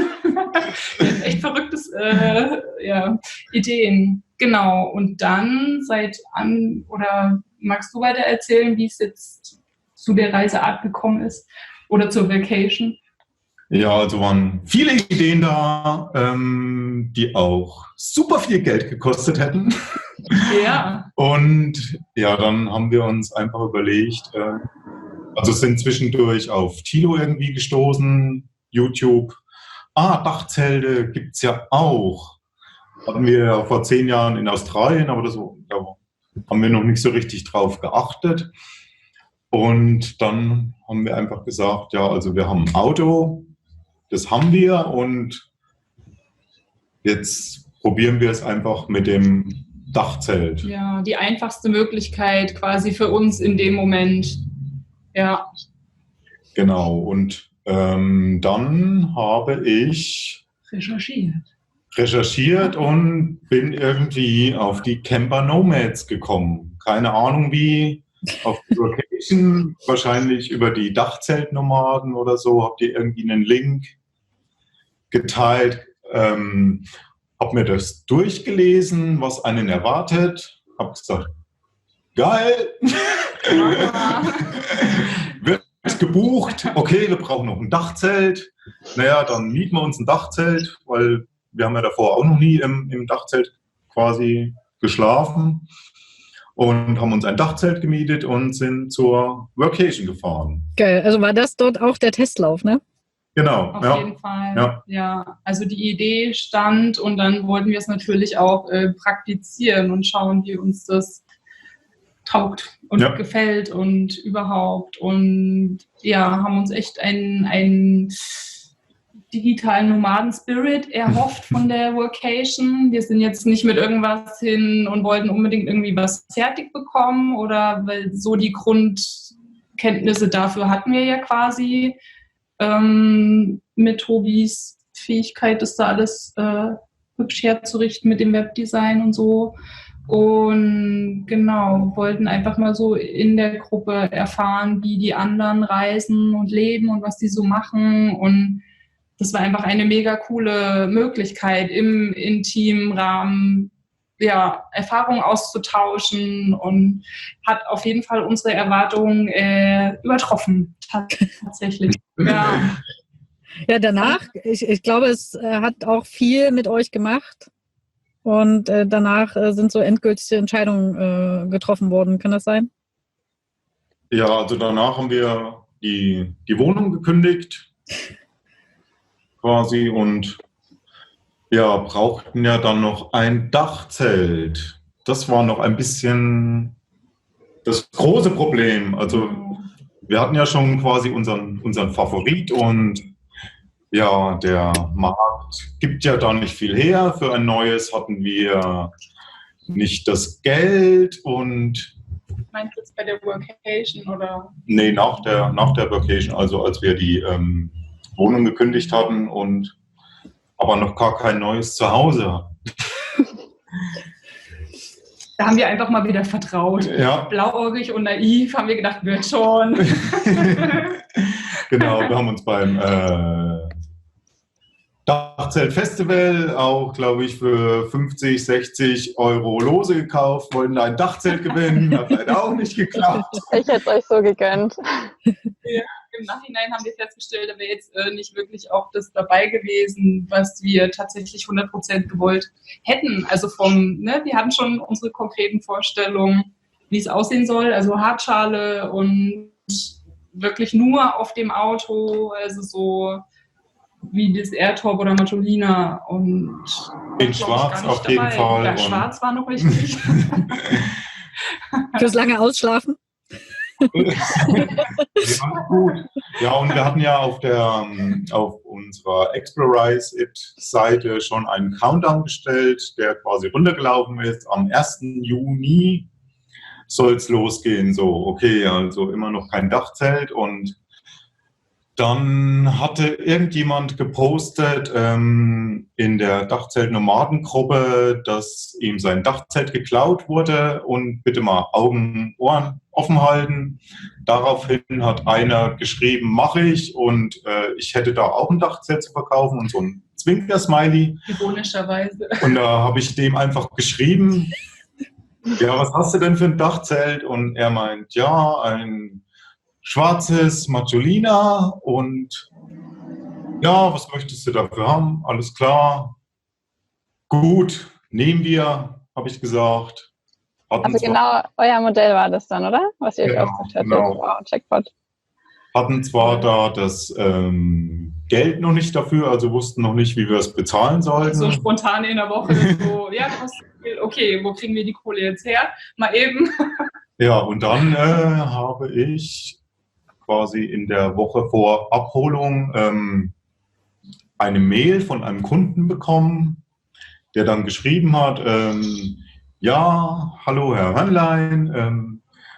Echt verrücktes äh, ja, Ideen. Genau. Und dann seit an, oder magst du weiter erzählen, wie es jetzt zu der Reiseart gekommen ist oder zur Vacation? Ja, also waren viele Ideen da, ähm, die auch super viel Geld gekostet hätten. Ja. Und ja, dann haben wir uns einfach überlegt, äh, also sind zwischendurch auf Tilo irgendwie gestoßen, YouTube. Ah, Dachzelte gibt's ja auch. Hatten wir ja vor zehn Jahren in Australien, aber das, da haben wir noch nicht so richtig drauf geachtet. Und dann haben wir einfach gesagt, ja, also wir haben ein Auto, das haben wir und jetzt probieren wir es einfach mit dem Dachzelt. Ja, die einfachste Möglichkeit quasi für uns in dem Moment. Ja. Genau, und ähm, dann habe ich Recherchiert. recherchiert und bin irgendwie auf die Camper Nomads gekommen. Keine Ahnung wie, auf die Location, wahrscheinlich über die Dachzeltnomaden oder so, habt ihr irgendwie einen Link geteilt. Ähm, hab mir das durchgelesen, was einen erwartet. Hab gesagt, geil! Wird gebucht, okay, wir brauchen noch ein Dachzelt. Naja, dann mieten wir uns ein Dachzelt, weil wir haben ja davor auch noch nie im, im Dachzelt quasi geschlafen und haben uns ein Dachzelt gemietet und sind zur Workation gefahren. Geil, also war das dort auch der Testlauf, ne? Genau, Auf ja. jeden Fall. Ja. Ja, also die Idee stand und dann wollten wir es natürlich auch äh, praktizieren und schauen, wie uns das taugt und Ja. gefällt und überhaupt. Und ja, haben uns echt einen, einen digitalen Nomaden-Spirit erhofft von der Workation. Wir sind jetzt nicht mit irgendwas hin und wollten unbedingt irgendwie was fertig bekommen oder weil so die Grundkenntnisse dafür hatten wir ja quasi. Ähm, mit Tobis Fähigkeit, das da alles äh, hübsch herzurichten mit dem Webdesign und so. Und genau, wollten einfach mal so in der Gruppe erfahren, wie die anderen reisen und leben und was die so machen. Und das war einfach eine mega coole Möglichkeit, im intimen Rahmen ja, Erfahrungen auszutauschen und hat auf jeden Fall unsere Erwartungen äh, übertroffen, tatsächlich. Ja, Ja, danach, ich, ich glaube, es äh, hat auch viel mit euch gemacht und äh, danach äh, sind so endgültige Entscheidungen äh, getroffen worden. Kann das sein? Ja, also danach haben wir die, die Wohnung gekündigt quasi und ja, brauchten ja dann noch ein Dachzelt. Das war noch ein bisschen das große Problem. Also wir hatten ja schon quasi unseren, unseren Favorit und ja, der Markt gibt ja da nicht viel her. Für ein neues hatten wir nicht das Geld und meinst du jetzt bei der Workation oder? nee, nach der, nach der Workation, also als wir die ähm, Wohnung gekündigt hatten und aber noch gar kein neues Zuhause hatten. Da haben wir einfach mal wieder vertraut. Ja. Blauäugig und naiv haben wir gedacht, wird schon. Genau, wir haben uns beim äh, Dachzelt-Festival auch, glaube ich, für fünfzig, sechzig Euro Lose gekauft, wollten da ein Dachzelt gewinnen, hat leider auch nicht geklappt. Ich hätte es euch so gegönnt. Ja, im Nachhinein haben wir festgestellt, da wäre jetzt äh, nicht wirklich auch das dabei gewesen, was wir tatsächlich hundert Prozent gewollt hätten. Also vom, ne, wir hatten schon unsere konkreten Vorstellungen, wie es aussehen soll, also Hartschale und wirklich nur auf dem Auto, also so wie das Airtop oder Matulina und in Schwarz auf jeden Fall. Ja, Schwarz war noch richtig. Fürs lange Ausschlafen? Ja, gut. Ja, und wir hatten ja auf der auf unserer Explorize It Seite schon einen Countdown gestellt, der quasi runtergelaufen ist. Am ersten Juni soll es losgehen. So, okay, also immer noch kein Dachzelt. Und dann hatte irgendjemand gepostet ähm, in der Dachzelt-Nomaden-Gruppe, dass ihm sein Dachzelt geklaut wurde und bitte mal Augen, Ohren offen halten. Daraufhin hat einer geschrieben, mache ich und äh, ich hätte da auch ein Dachzelt zu verkaufen und so ein Zwinker-Smiley. Ironischerweise. Und da habe ich dem einfach geschrieben, ja, was hast du denn für ein Dachzelt? Und er meint, ja, ein schwarzes Matulina und ja, was möchtest du dafür haben? Alles klar. Gut, nehmen wir, habe ich gesagt. Hatten Also genau euer Modell war das dann, oder? Was ihr euch Genau, ausgedacht hattet. genau. Wow, Jackpot. Hatten zwar da das ähm, Geld noch nicht dafür, also wussten noch nicht, wie wir es bezahlen sollten. So spontan in der Woche, so, ja, du hast viel, okay, wo kriegen wir die Kohle jetzt her? Mal eben. Ja, und dann äh, habe ich quasi in der Woche vor Abholung ähm, eine Mail von einem Kunden bekommen, der dann geschrieben hat, ähm, ja, hallo Herr Hannlein, ähm,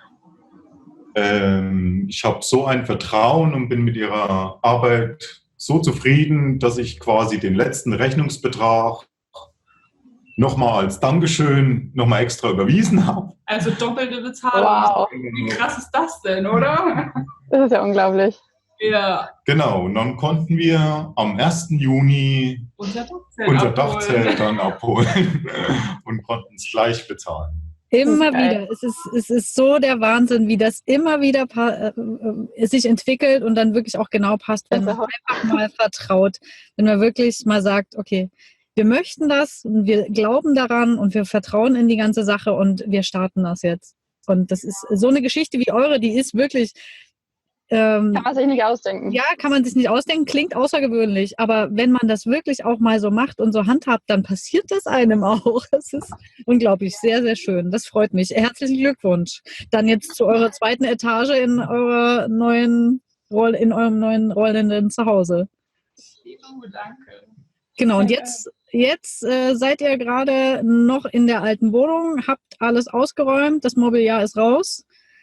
ähm, ich habe so ein Vertrauen und bin mit Ihrer Arbeit so zufrieden, dass ich quasi den letzten Rechnungsbetrag nochmal als Dankeschön nochmal extra überwiesen habe. Also doppelte Bezahlung. Wow. Wie krass ist das denn, oder? Das ist ja unglaublich. Ja. Genau, und dann konnten wir am ersten Juni Unser Dachzelt unser abholen. Dachzelt dann abholen und konnten es gleich bezahlen. Immer Geil. wieder. Es ist, es ist so der Wahnsinn, wie das immer wieder pa- äh, äh, sich entwickelt und dann wirklich auch genau passt, wenn man einfach mal vertraut. Wenn man wirklich mal sagt, okay, wir möchten das und wir glauben daran und wir vertrauen in die ganze Sache und wir starten das jetzt. Und das ist so eine Geschichte wie eure, die ist wirklich... Ähm, Kann man sich nicht ausdenken. Ja, kann man sich nicht ausdenken, klingt außergewöhnlich, aber wenn man das wirklich auch mal so macht und so handhabt, dann passiert das einem auch. Das ist unglaublich, sehr, sehr schön. Das freut mich. Herzlichen Glückwunsch. Dann jetzt zu eurer zweiten Etage in eurer neuen Roll, in eurem neuen rollenden Zuhause. Oh, danke. Genau, und jetzt, jetzt äh, seid ihr gerade noch in der alten Wohnung, habt alles ausgeräumt, das Mobiliar ist raus.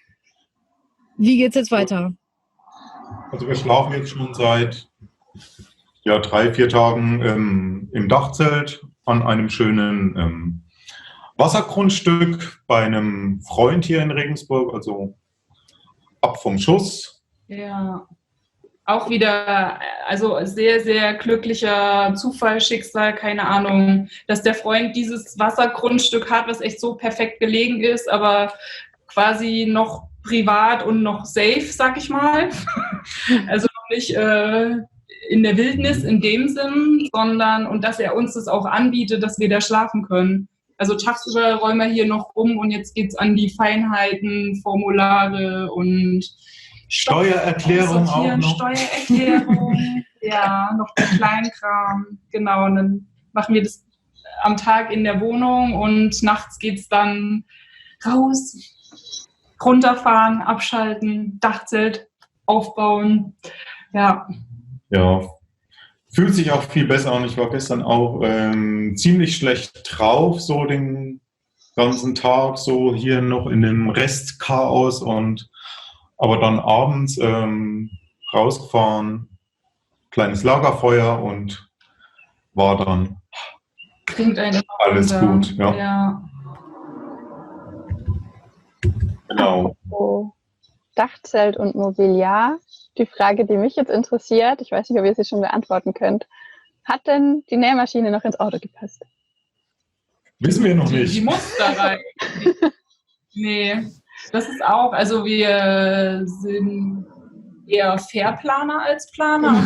Wie geht's jetzt weiter? Also wir schlafen jetzt schon seit ja, drei, vier Tagen ähm, im Dachzelt an einem schönen ähm, Wassergrundstück bei einem Freund hier in Regensburg, also ab vom Schuss. Ja. Auch wieder, also sehr, sehr glücklicher Zufall, Schicksal, keine Ahnung, dass der Freund dieses Wassergrundstück hat, was echt so perfekt gelegen ist, aber quasi noch privat und noch safe, sag ich mal. Also noch nicht äh, in der Wildnis in dem Sinn, sondern und dass er uns das auch anbietet, dass wir da schlafen können. Also tagsüber räumen wir hier noch rum und jetzt geht's an die Feinheiten, Formulare und Steuererklärung auch noch. Steuererklärung, ja, noch der Kleinkram, genau. Und dann machen wir das am Tag in der Wohnung und nachts geht's dann raus, runterfahren, abschalten, Dachzelt aufbauen, ja. Ja, fühlt sich auch viel besser an. Ich war gestern auch ähm, ziemlich schlecht drauf, so den ganzen Tag, so hier noch in dem Restchaos und aber dann abends ähm, rausgefahren, kleines Lagerfeuer und war dann Klingt einfach alles runter. gut, ja. ja. Genau. So, Dachzelt und Mobiliar. Die Frage, die mich jetzt interessiert, ich weiß nicht, ob ihr sie schon beantworten könnt. Hat denn die Nähmaschine noch ins Auto gepasst? Wissen wir noch Die, nicht. die muss da rein. Nee, das ist auch, also wir sind eher Fairplaner als Planer.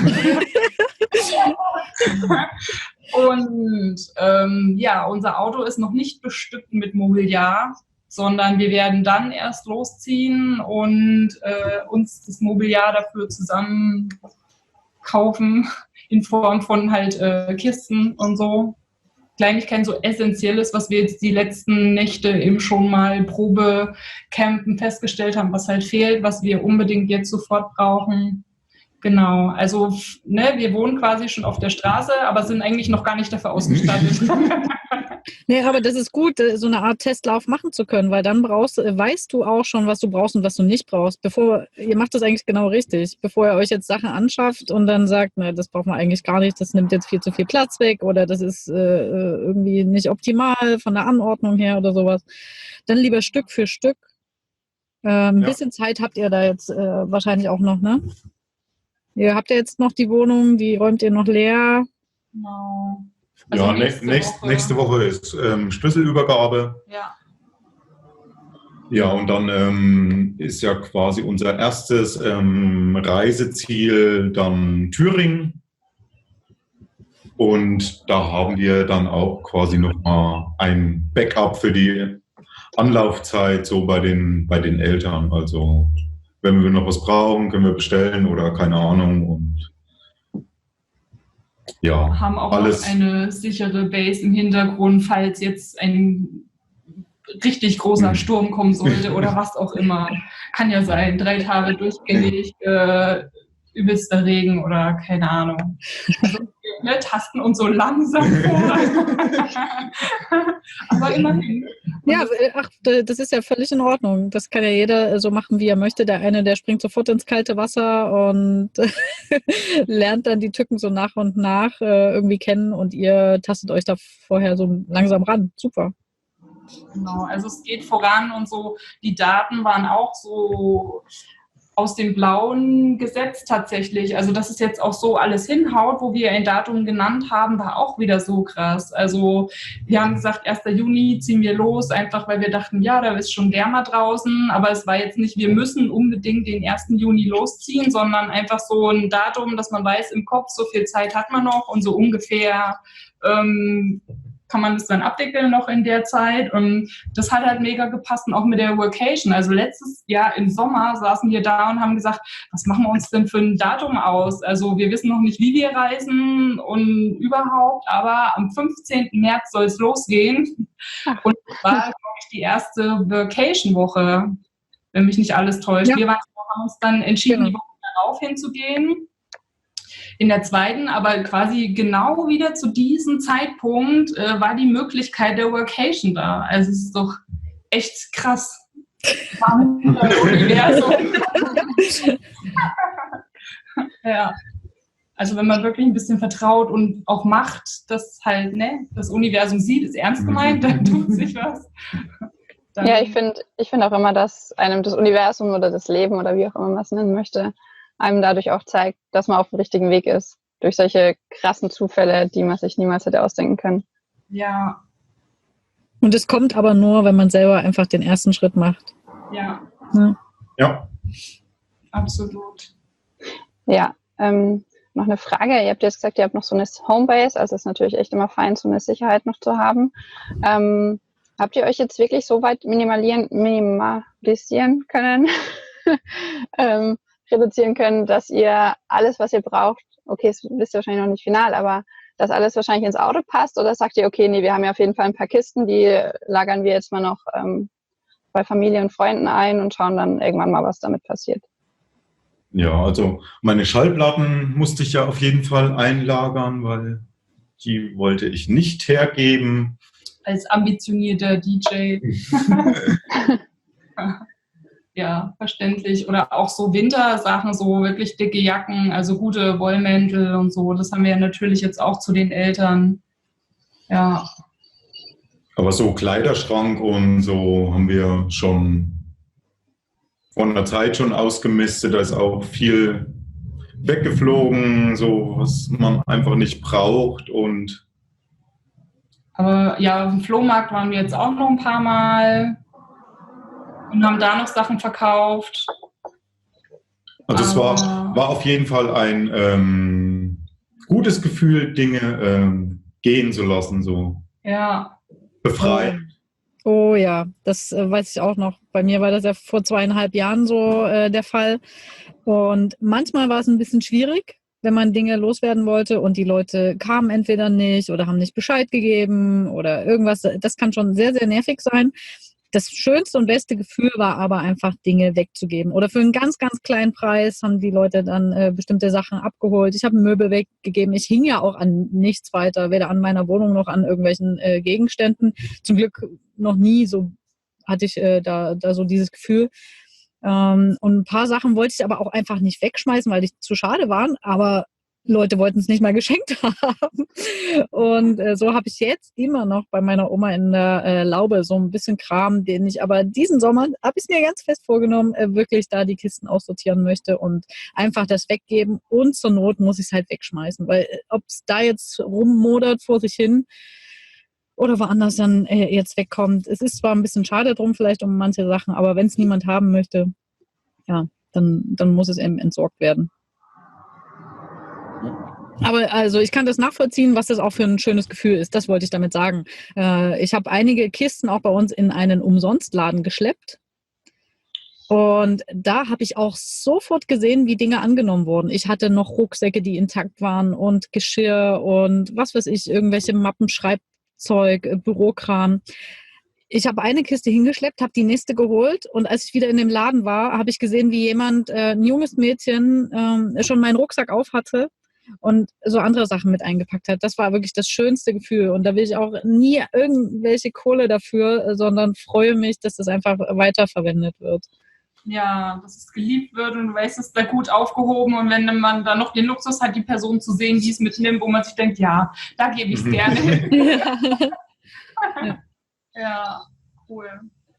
Und ähm, ja, unser Auto ist noch nicht bestückt mit Mobiliar, sondern wir werden dann erst losziehen und äh, uns das Mobiliar dafür zusammen kaufen in Form von halt äh, Kisten und so. Kleinigkeiten, so Essentielles, was wir jetzt die letzten Nächte eben schon mal Probecampen festgestellt haben, was halt fehlt, was wir unbedingt jetzt sofort brauchen. Genau, also ne, wir wohnen quasi schon auf der Straße, aber sind eigentlich noch gar nicht dafür ausgestattet. Nee, aber das ist gut, so eine Art Testlauf machen zu können, weil dann brauchst, weißt du auch schon, was du brauchst und was du nicht brauchst. Bevor, ihr macht das eigentlich genau richtig, bevor ihr euch jetzt Sachen anschafft und dann sagt, ne, das braucht man eigentlich gar nicht, das nimmt jetzt viel zu viel Platz weg oder das ist äh, irgendwie nicht optimal von der Anordnung her oder sowas. Dann lieber Stück für Stück. Äh, ein Ja. bisschen Zeit habt ihr da jetzt äh, wahrscheinlich auch noch, ne? Ihr habt ja jetzt noch die Wohnung, die räumt ihr noch leer. Genau. Also Ja, nächste nächste, Woche. nächste Woche ist ähm, Schlüsselübergabe. Ja. Ja, und dann ähm, ist ja quasi unser erstes ähm, Reiseziel dann Thüringen. Und da haben wir dann auch quasi nochmal ein Backup für die Anlaufzeit so bei den, bei den Eltern. Also wenn wir noch was brauchen, können wir bestellen oder keine Ahnung. Und ja, Haben auch alles. noch eine sichere Base im Hintergrund, falls jetzt ein richtig großer Hm. Sturm kommen sollte oder was auch immer. Kann ja sein, drei Tage durchgängig, äh, übelster Regen oder keine Ahnung. Also wir ne, tasten uns so langsam vor. Aber immerhin. Ja, ach, das ist ja völlig in Ordnung. Das kann ja jeder so machen, wie er möchte. Der eine, der springt sofort ins kalte Wasser und lernt dann die Tücken so nach und nach äh, irgendwie kennen und ihr tastet euch da vorher so langsam ran. Super. Genau, also es geht voran und so, die Daten waren auch so aus dem Blauen gesetzt tatsächlich. Also dass es jetzt auch so alles hinhaut, wo wir ein Datum genannt haben, war auch wieder so krass. Also wir haben gesagt, erster Juni ziehen wir los, einfach weil wir dachten, ja, da ist schon wärmer draußen, aber es war jetzt nicht, wir müssen unbedingt den ersten Juni losziehen, sondern einfach so ein Datum, dass man weiß im Kopf, so viel Zeit hat man noch und so ungefähr ähm, kann man das dann abwickeln noch in der Zeit und das hat halt mega gepasst und auch mit der Workation. Also letztes Jahr im Sommer saßen wir da und haben gesagt, was machen wir uns denn für ein Datum aus? Also wir wissen noch nicht, wie wir reisen und überhaupt, aber am fünfzehnten März soll es losgehen und das war, glaube ich, die erste Workation-Woche, wenn mich nicht alles täuscht. Ja. Wir waren, haben uns dann entschieden, genau, die Woche darauf hinzugehen. In der zweiten, aber quasi genau wieder zu diesem Zeitpunkt äh, war die Möglichkeit der Workation da. Also es ist doch echt krass. Universum. Ja. Also wenn man wirklich ein bisschen vertraut und auch macht, dass halt, ne, das Universum sieht, ist ernst gemeint, dann tut sich was. Dann ja, ich finde ich find auch immer, dass einem das Universum oder das Leben oder wie auch immer man es nennen möchte, einem dadurch auch zeigt, dass man auf dem richtigen Weg ist. Durch solche krassen Zufälle, die man sich niemals hätte ausdenken können. Ja. Und es kommt aber nur, wenn man selber einfach den ersten Schritt macht. Ja. Ja. Ja. Absolut. Ja, ähm, noch eine Frage. Ihr habt jetzt gesagt, ihr habt noch so eine Homebase, also es ist natürlich echt immer fein, so eine Sicherheit noch zu haben. Ähm, habt ihr euch jetzt wirklich so weit minimalisieren, minimalisieren können, ähm, reduzieren können, dass ihr alles, was ihr braucht, okay, das wisst ihr wahrscheinlich noch nicht final, aber dass alles wahrscheinlich ins Auto passt, oder sagt ihr, okay, nee, wir haben ja auf jeden Fall ein paar Kisten, die lagern wir jetzt mal noch ähm, bei Familie und Freunden ein und schauen dann irgendwann mal, was damit passiert? Ja, also meine Schallplatten musste ich ja auf jeden Fall einlagern, weil die wollte ich nicht hergeben. Als ambitionierter D J. Ja, verständlich. Oder auch so Wintersachen, so wirklich dicke Jacken, also gute Wollmäntel und so. Das haben wir ja natürlich jetzt auch zu den Eltern. Ja. Aber so Kleiderschrank und so haben wir schon vor einer Zeit schon ausgemistet. Da ist auch viel weggeflogen, so was man einfach nicht braucht. Und aber ja, auf dem Flohmarkt waren wir jetzt auch noch ein paar Mal. Und haben da noch Sachen verkauft. Also es war, war auf jeden Fall ein ähm, gutes Gefühl, Dinge ähm, gehen zu lassen, so ja. Befreien. Oh, oh ja, das äh, weiß ich auch noch. Bei mir war das ja vor zweieinhalb Jahren so äh, der Fall. Und manchmal war es ein bisschen schwierig, wenn man Dinge loswerden wollte und die Leute kamen entweder nicht oder haben nicht Bescheid gegeben oder irgendwas. Das kann schon sehr, sehr nervig sein. Das schönste und beste Gefühl war aber einfach, Dinge wegzugeben. Oder für einen ganz, ganz kleinen Preis haben die Leute dann äh, bestimmte Sachen abgeholt. Ich habe Möbel weggegeben. Ich hing ja auch an nichts weiter, weder an meiner Wohnung noch an irgendwelchen äh, Gegenständen. Zum Glück noch nie so hatte ich äh, da, da so dieses Gefühl. Ähm, und ein paar Sachen wollte ich aber auch einfach nicht wegschmeißen, weil die zu schade waren. Aber Leute wollten es nicht mal geschenkt haben. Und äh, so habe ich jetzt immer noch bei meiner Oma in der äh, Laube so ein bisschen Kram, den ich aber diesen Sommer, habe ich mir ganz fest vorgenommen, äh, wirklich da die Kisten aussortieren möchte und einfach das weggeben. Und zur Not muss ich es halt wegschmeißen, weil äh, ob es da jetzt rummodert vor sich hin oder woanders dann äh, jetzt wegkommt. Es ist zwar ein bisschen schade drum vielleicht um manche Sachen, aber wenn es niemand haben möchte, ja, dann, dann muss es eben entsorgt werden. Aber also ich kann das nachvollziehen, was das auch für ein schönes Gefühl ist. Das wollte ich damit sagen. Äh, ich habe einige Kisten auch bei uns in einen Umsonstladen geschleppt. Und da habe ich auch sofort gesehen, wie Dinge angenommen wurden. Ich hatte noch Rucksäcke, die intakt waren und Geschirr und was weiß ich, irgendwelche Mappen, Schreibzeug, Bürokram. Ich habe eine Kiste hingeschleppt, habe die nächste geholt und als ich wieder in dem Laden war, habe ich gesehen, wie jemand, äh, ein junges Mädchen, äh, schon meinen Rucksack auf hatte und so andere Sachen mit eingepackt hat. Das war wirklich das schönste Gefühl. Und da will ich auch nie irgendwelche Kohle dafür, sondern freue mich, dass das einfach weiterverwendet wird. Ja, dass es geliebt wird und du weißt, es ist da gut aufgehoben. Und wenn man dann noch den Luxus hat, die Person zu sehen, die es mitnimmt, wo man sich denkt, ja, da gebe ich es gerne hin. Ja. Ja, cool.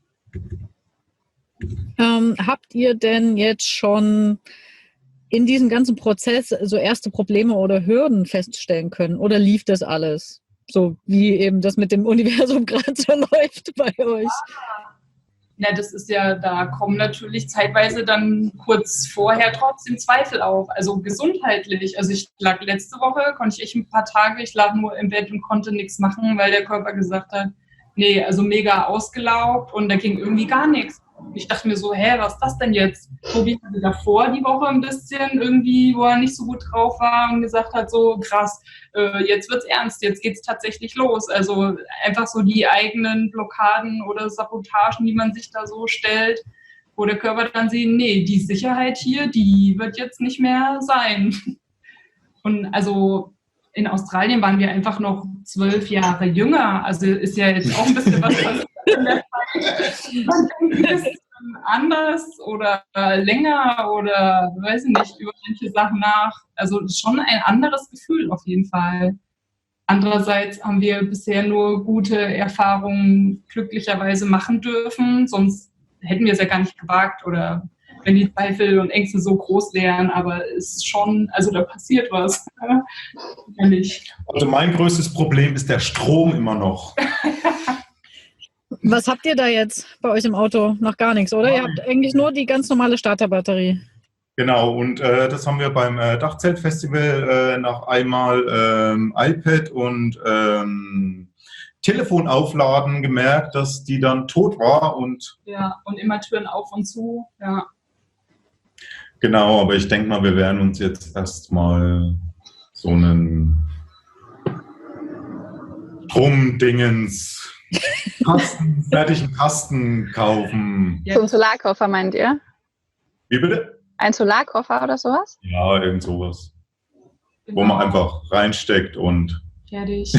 Ähm, habt ihr denn jetzt schon in diesem ganzen Prozess so erste Probleme oder Hürden feststellen können? Oder lief das alles? So wie eben das mit dem Universum gerade so läuft bei euch? Ja, das ist ja, da kommen natürlich zeitweise dann kurz vorher trotzdem Zweifel auf. Also gesundheitlich. Also ich lag letzte Woche, konnte ich echt ein paar Tage, ich lag nur im Bett und konnte nichts machen, weil der Körper gesagt hat, nee, also mega ausgelaugt und da ging irgendwie gar nichts. Ich dachte mir so, hä, was ist das denn jetzt? Tobi hatte davor die Woche ein bisschen irgendwie, wo er nicht so gut drauf war und gesagt hat, so krass, äh, jetzt wird's ernst, jetzt geht's tatsächlich los. Also einfach so die eigenen Blockaden oder Sabotagen, die man sich da so stellt, wo der Körper dann sieht, nee, die Sicherheit hier, die wird jetzt nicht mehr sein. Und also in Australien waren wir einfach noch zwölf Jahre jünger. Also ist ja jetzt auch ein bisschen was passiert in der Zeit. Man denkt ein bisschen anders oder länger oder weiß ich nicht, über manche Sachen nach. Also schon ein anderes Gefühl auf jeden Fall. Andererseits haben wir bisher nur gute Erfahrungen glücklicherweise machen dürfen. Sonst hätten wir es ja gar nicht gewagt oder wenn die Zweifel und Ängste so groß wären, aber es ist schon, also da passiert was. Ehrlich. Also mein größtes Problem ist der Strom immer noch. Was habt ihr da jetzt bei euch im Auto? Noch gar nichts, oder? Ihr habt eigentlich nur die ganz normale Starterbatterie. Genau, und äh, das haben wir beim äh, Dachzeltfestival äh, nach einmal ähm, iPad und ähm, Telefon aufladen gemerkt, dass die dann tot war. Und ja, und immer Türen auf und zu, ja. Genau, aber ich denke mal, wir werden uns jetzt erstmal so einen Stromdingens Kasten, fertigen Kasten kaufen. So ein Solarkoffer meint ihr? Wie bitte? Ein Solarkoffer oder sowas? Ja, irgend sowas. Genau. Wo man einfach reinsteckt und fertig.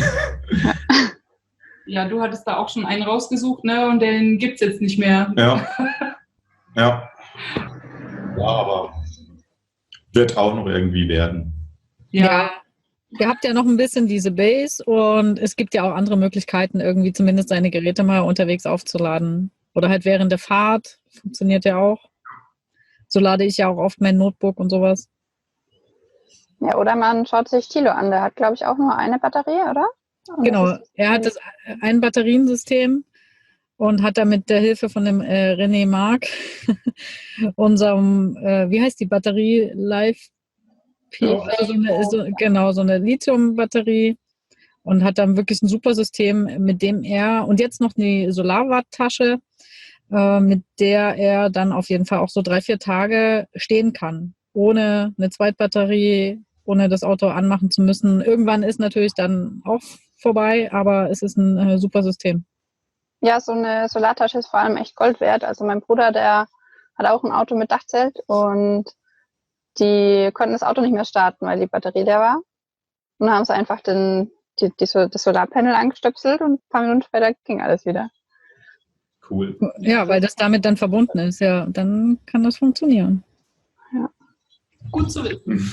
Ja, du hattest da auch schon einen rausgesucht, ne? Und den gibt's jetzt nicht mehr. Ja. Ja. Ja, aber wird auch noch irgendwie werden. Ja. ja. Ihr habt ja noch ein bisschen diese Base und es gibt ja auch andere Möglichkeiten, irgendwie zumindest seine Geräte mal unterwegs aufzuladen. Oder halt während der Fahrt. Funktioniert ja auch. So lade ich ja auch oft mein Notebook und sowas. Ja, oder man schaut sich Thilo an. Der hat, glaube ich, auch nur eine Batterie, oder? Und genau. Er hat das ein Batteriensystem und hat da mit der Hilfe von dem äh, René Mark, unserem, äh, wie heißt die Batterie? Live Also so eine, so, genau, so eine Lithium-Batterie und hat dann wirklich ein super System, mit dem er, und jetzt noch eine Solarwatttasche, äh, mit der er dann auf jeden Fall auch so drei, vier Tage stehen kann, ohne eine Zweitbatterie, ohne das Auto anmachen zu müssen. Irgendwann ist natürlich dann auch vorbei, aber es ist ein äh, super System. Ja, so eine Solartasche ist vor allem echt Gold wert. Also mein Bruder, der hat auch ein Auto mit Dachzelt und die konnten das Auto nicht mehr starten, weil die Batterie leer war. Und dann haben sie einfach den, die, die, das Solarpanel angestöpselt und ein paar Minuten später ging alles wieder. Cool. Ja, weil das damit dann verbunden ist. Ja, dann kann das funktionieren. Ja. Gut zu wissen.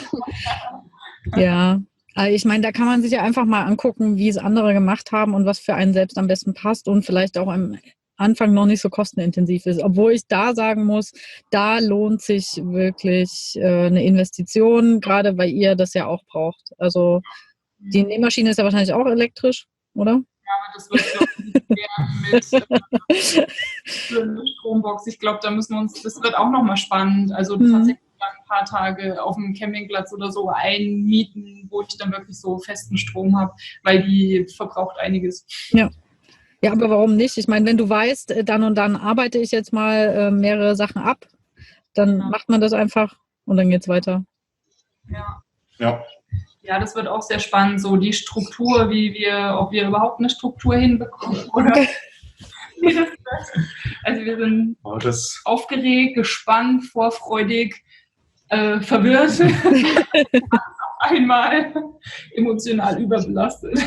Ja, also ich meine, da kann man sich ja einfach mal angucken, wie es andere gemacht haben und was für einen selbst am besten passt und vielleicht auch am Anfang noch nicht so kostenintensiv ist. Obwohl ich da sagen muss, da lohnt sich wirklich äh, eine Investition, gerade weil ihr das ja auch braucht. Also die Nähmaschine ist ja wahrscheinlich auch elektrisch, oder? Ja, das wird, glaube ich, mehr mit äh, Strombox. Ich glaube, da müssen wir uns, das wird auch nochmal spannend. Also mhm. tatsächlich ein paar Tage auf dem Campingplatz oder so einmieten, wo ich dann wirklich so festen Strom habe, weil die verbraucht einiges. Ja. Ja, aber warum nicht? Ich meine, wenn du weißt, dann und dann arbeite ich jetzt mal äh, mehrere Sachen ab, dann ja. macht man das einfach und dann geht's weiter. Ja. Ja. Ja, das wird auch sehr spannend, so die Struktur, wie wir, ob wir überhaupt eine Struktur hinbekommen oder wie das wird. Also wir sind oh, das aufgeregt, gespannt, vorfreudig, äh, verwirrt. einmal emotional überbelastet.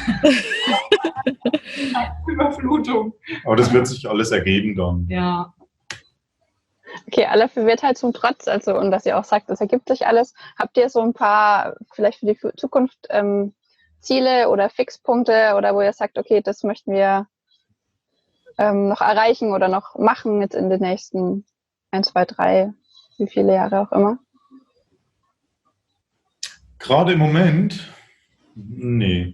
Überflutung. Aber das wird sich alles ergeben dann. Ja. Okay, aller Verwirrtheit zum Trotz, also und dass ihr auch sagt, es ergibt sich alles. Habt ihr so ein paar, vielleicht für die Zukunft, ähm, Ziele oder Fixpunkte oder wo ihr sagt, okay, das möchten wir ähm, noch erreichen oder noch machen jetzt in den nächsten ein, zwei, drei, wie viele Jahre auch immer? Gerade im Moment? Nee.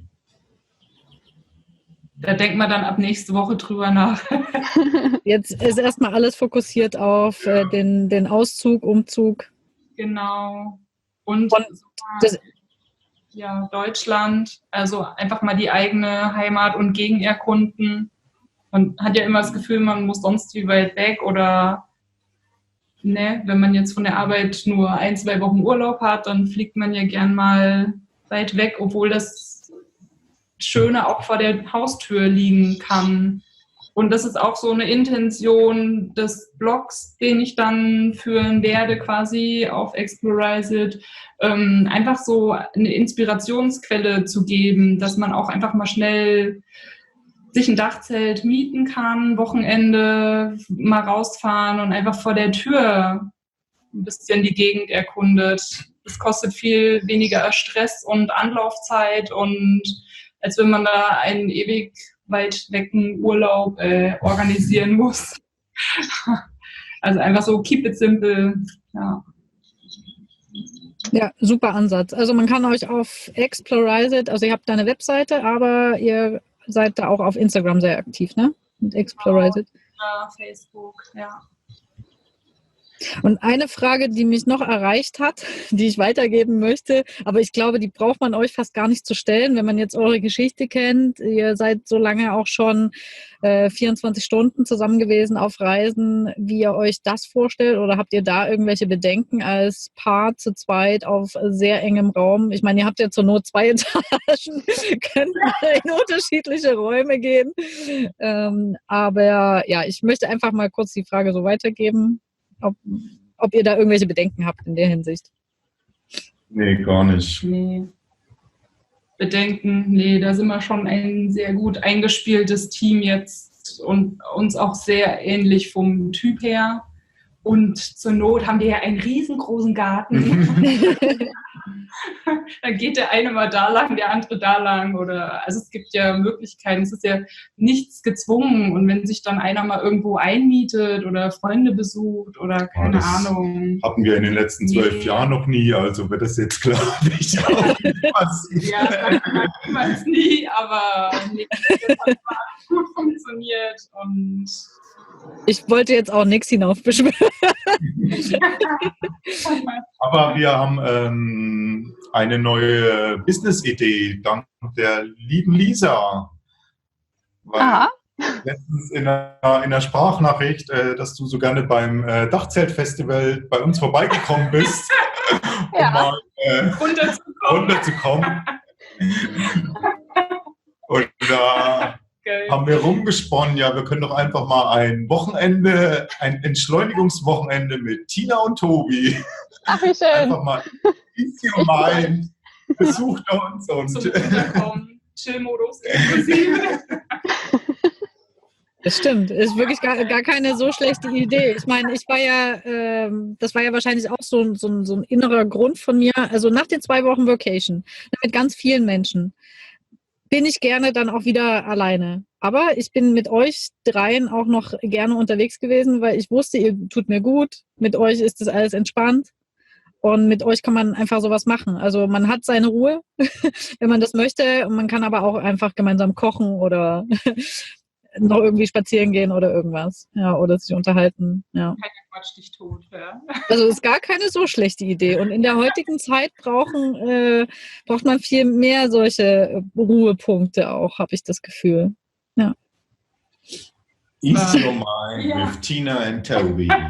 Da denkt man dann ab nächste Woche drüber nach. Jetzt ist erstmal alles fokussiert auf äh, den, den Auszug, Umzug. Genau. Und Und das, ja, Deutschland, also einfach mal die eigene Heimat und Gegend erkunden. Man hat ja immer das Gefühl, man muss sonst wie weit weg oder ne, wenn man jetzt von der Arbeit nur ein, zwei Wochen Urlaub hat, dann fliegt man ja gern mal weit weg, obwohl das Schöne auch vor der Haustür liegen kann. Und das ist auch so eine Intention des Blogs, den ich dann führen werde, quasi auf Explorizeit, ähm, einfach so eine Inspirationsquelle zu geben, dass man auch einfach mal schnell sich ein Dachzelt mieten kann, Wochenende mal rausfahren und einfach vor der Tür ein bisschen die Gegend erkundet. Das kostet viel weniger Stress und Anlaufzeit und als wenn man da einen ewig weit wecken Urlaub äh, organisieren muss. Also einfach so keep it simple. Ja. ja, super Ansatz. Also man kann euch auf Explorizeit, also ihr habt da eine Webseite, aber ihr seid da auch auf Instagram sehr aktiv, ne? Mit Explorizeit. Ja, Facebook, ja. Und eine Frage, die mich noch erreicht hat, die ich weitergeben möchte, aber ich glaube, die braucht man euch fast gar nicht zu stellen, wenn man jetzt eure Geschichte kennt. Ihr seid so lange auch schon äh, vierundzwanzig Stunden zusammen gewesen auf Reisen, wie ihr euch das vorstellt, oder habt ihr da irgendwelche Bedenken als Paar zu zweit auf sehr engem Raum? Ich meine, ihr habt ja zur Not zwei Etagen, könnt in unterschiedliche Räume gehen. Ähm, aber ja, ich möchte einfach mal kurz die Frage so weitergeben. Ob, ob ihr da irgendwelche Bedenken habt in der Hinsicht. Nee, gar nicht. Nee. Bedenken, nee, da sind wir schon ein sehr gut eingespieltes Team jetzt und uns auch sehr ähnlich vom Typ her. Und zur Not haben wir ja einen riesengroßen Garten. Dann geht der eine mal da lang, der andere da lang. Oder, also es gibt ja Möglichkeiten, es ist ja nichts gezwungen. Und wenn sich dann einer mal irgendwo einmietet oder Freunde besucht oder keine Ja, Ahnung. Hatten wir in den letzten zwölf Nee. Jahren noch nie, also wird das jetzt glaube ich auch nicht passieren. Ja, das sagt man niemals nie, aber nee, das hat mal gut funktioniert. Und Ich wollte jetzt auch nichts hinaufbeschwören. Aber wir haben ähm, eine neue Business-Idee dank der lieben Lisa. Weil Aha. letztens in einer, in einer Sprachnachricht, äh, dass du so gerne beim äh, Dachzeltfestival bei uns vorbeigekommen bist, um Ja. mal äh, runterzukommen. runterzukommen. Und da Geil. haben wir rumgesponnen, ja, wir können doch einfach mal ein Wochenende, ein Entschleunigungswochenende mit Tina und Tobi. Ach, wie schön. Einfach mal easy your mind, besucht uns Zum und Runterkommen. Chill-Modus inklusive. Das stimmt, ist wirklich gar, gar keine so schlechte Idee. Ich meine, ich war ja, ähm, das war ja wahrscheinlich auch so, so, ein- so ein innerer Grund von mir. Also nach den zwei Wochen Vacation mit ganz vielen Menschen bin ich gerne dann auch wieder alleine. Aber ich bin mit euch dreien auch noch gerne unterwegs gewesen, weil ich wusste, ihr tut mir gut. Mit euch ist das alles entspannt. Und mit euch kann man einfach sowas machen. Also man hat seine Ruhe, wenn man das möchte. Und man kann aber auch einfach gemeinsam kochen oder noch irgendwie spazieren gehen oder irgendwas. Ja, oder sich unterhalten. Ja. Keiner quatscht dich tot. Ja. Also ist gar keine so schlechte Idee. Und in der heutigen Zeit brauchen, äh, braucht man viel mehr solche Ruhepunkte auch, habe ich das Gefühl. Ja. Ease your mind ja. with Tina and Toby. Der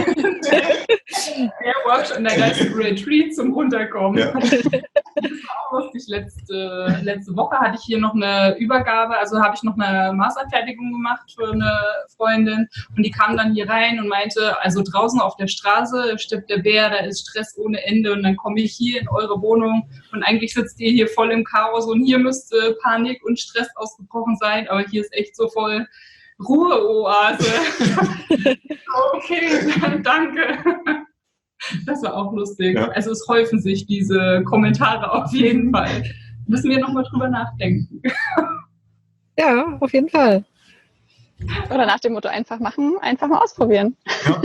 Workshop, der geistige Retreat zum Runterkommen. Ja. Das war auch lustig. Letzte, letzte Woche hatte ich hier noch eine Übergabe, also habe ich noch eine Masterfertigung gemacht für eine Freundin und die kam dann hier rein und meinte, also draußen auf der Straße stirbt der Bär, da ist Stress ohne Ende und dann komme ich hier in eure Wohnung und eigentlich sitzt ihr hier voll im Chaos und hier müsste Panik und Stress ausgebrochen sein, aber hier ist echt so voll Ruheoase. Okay, dann danke. Das war auch lustig. Ja. Also es häufen sich diese Kommentare auf jeden Fall. Müssen wir nochmal drüber nachdenken. Ja, auf jeden Fall. Oder nach dem Motto einfach machen, einfach mal ausprobieren. Ja.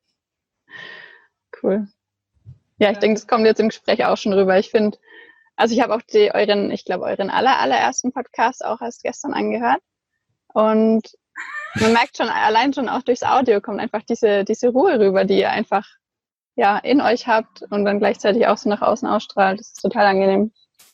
Cool. Ja, ich ja. denke, das kommt jetzt im Gespräch auch schon rüber. Ich finde, also ich habe auch die, euren, ich glaube, euren aller, allerersten Podcast auch erst gestern angehört. Und man merkt schon, allein schon auch durchs Audio kommt einfach diese, diese Ruhe rüber, die ihr einfach ja, in euch habt und dann gleichzeitig auch so nach außen ausstrahlt. Das ist total angenehm.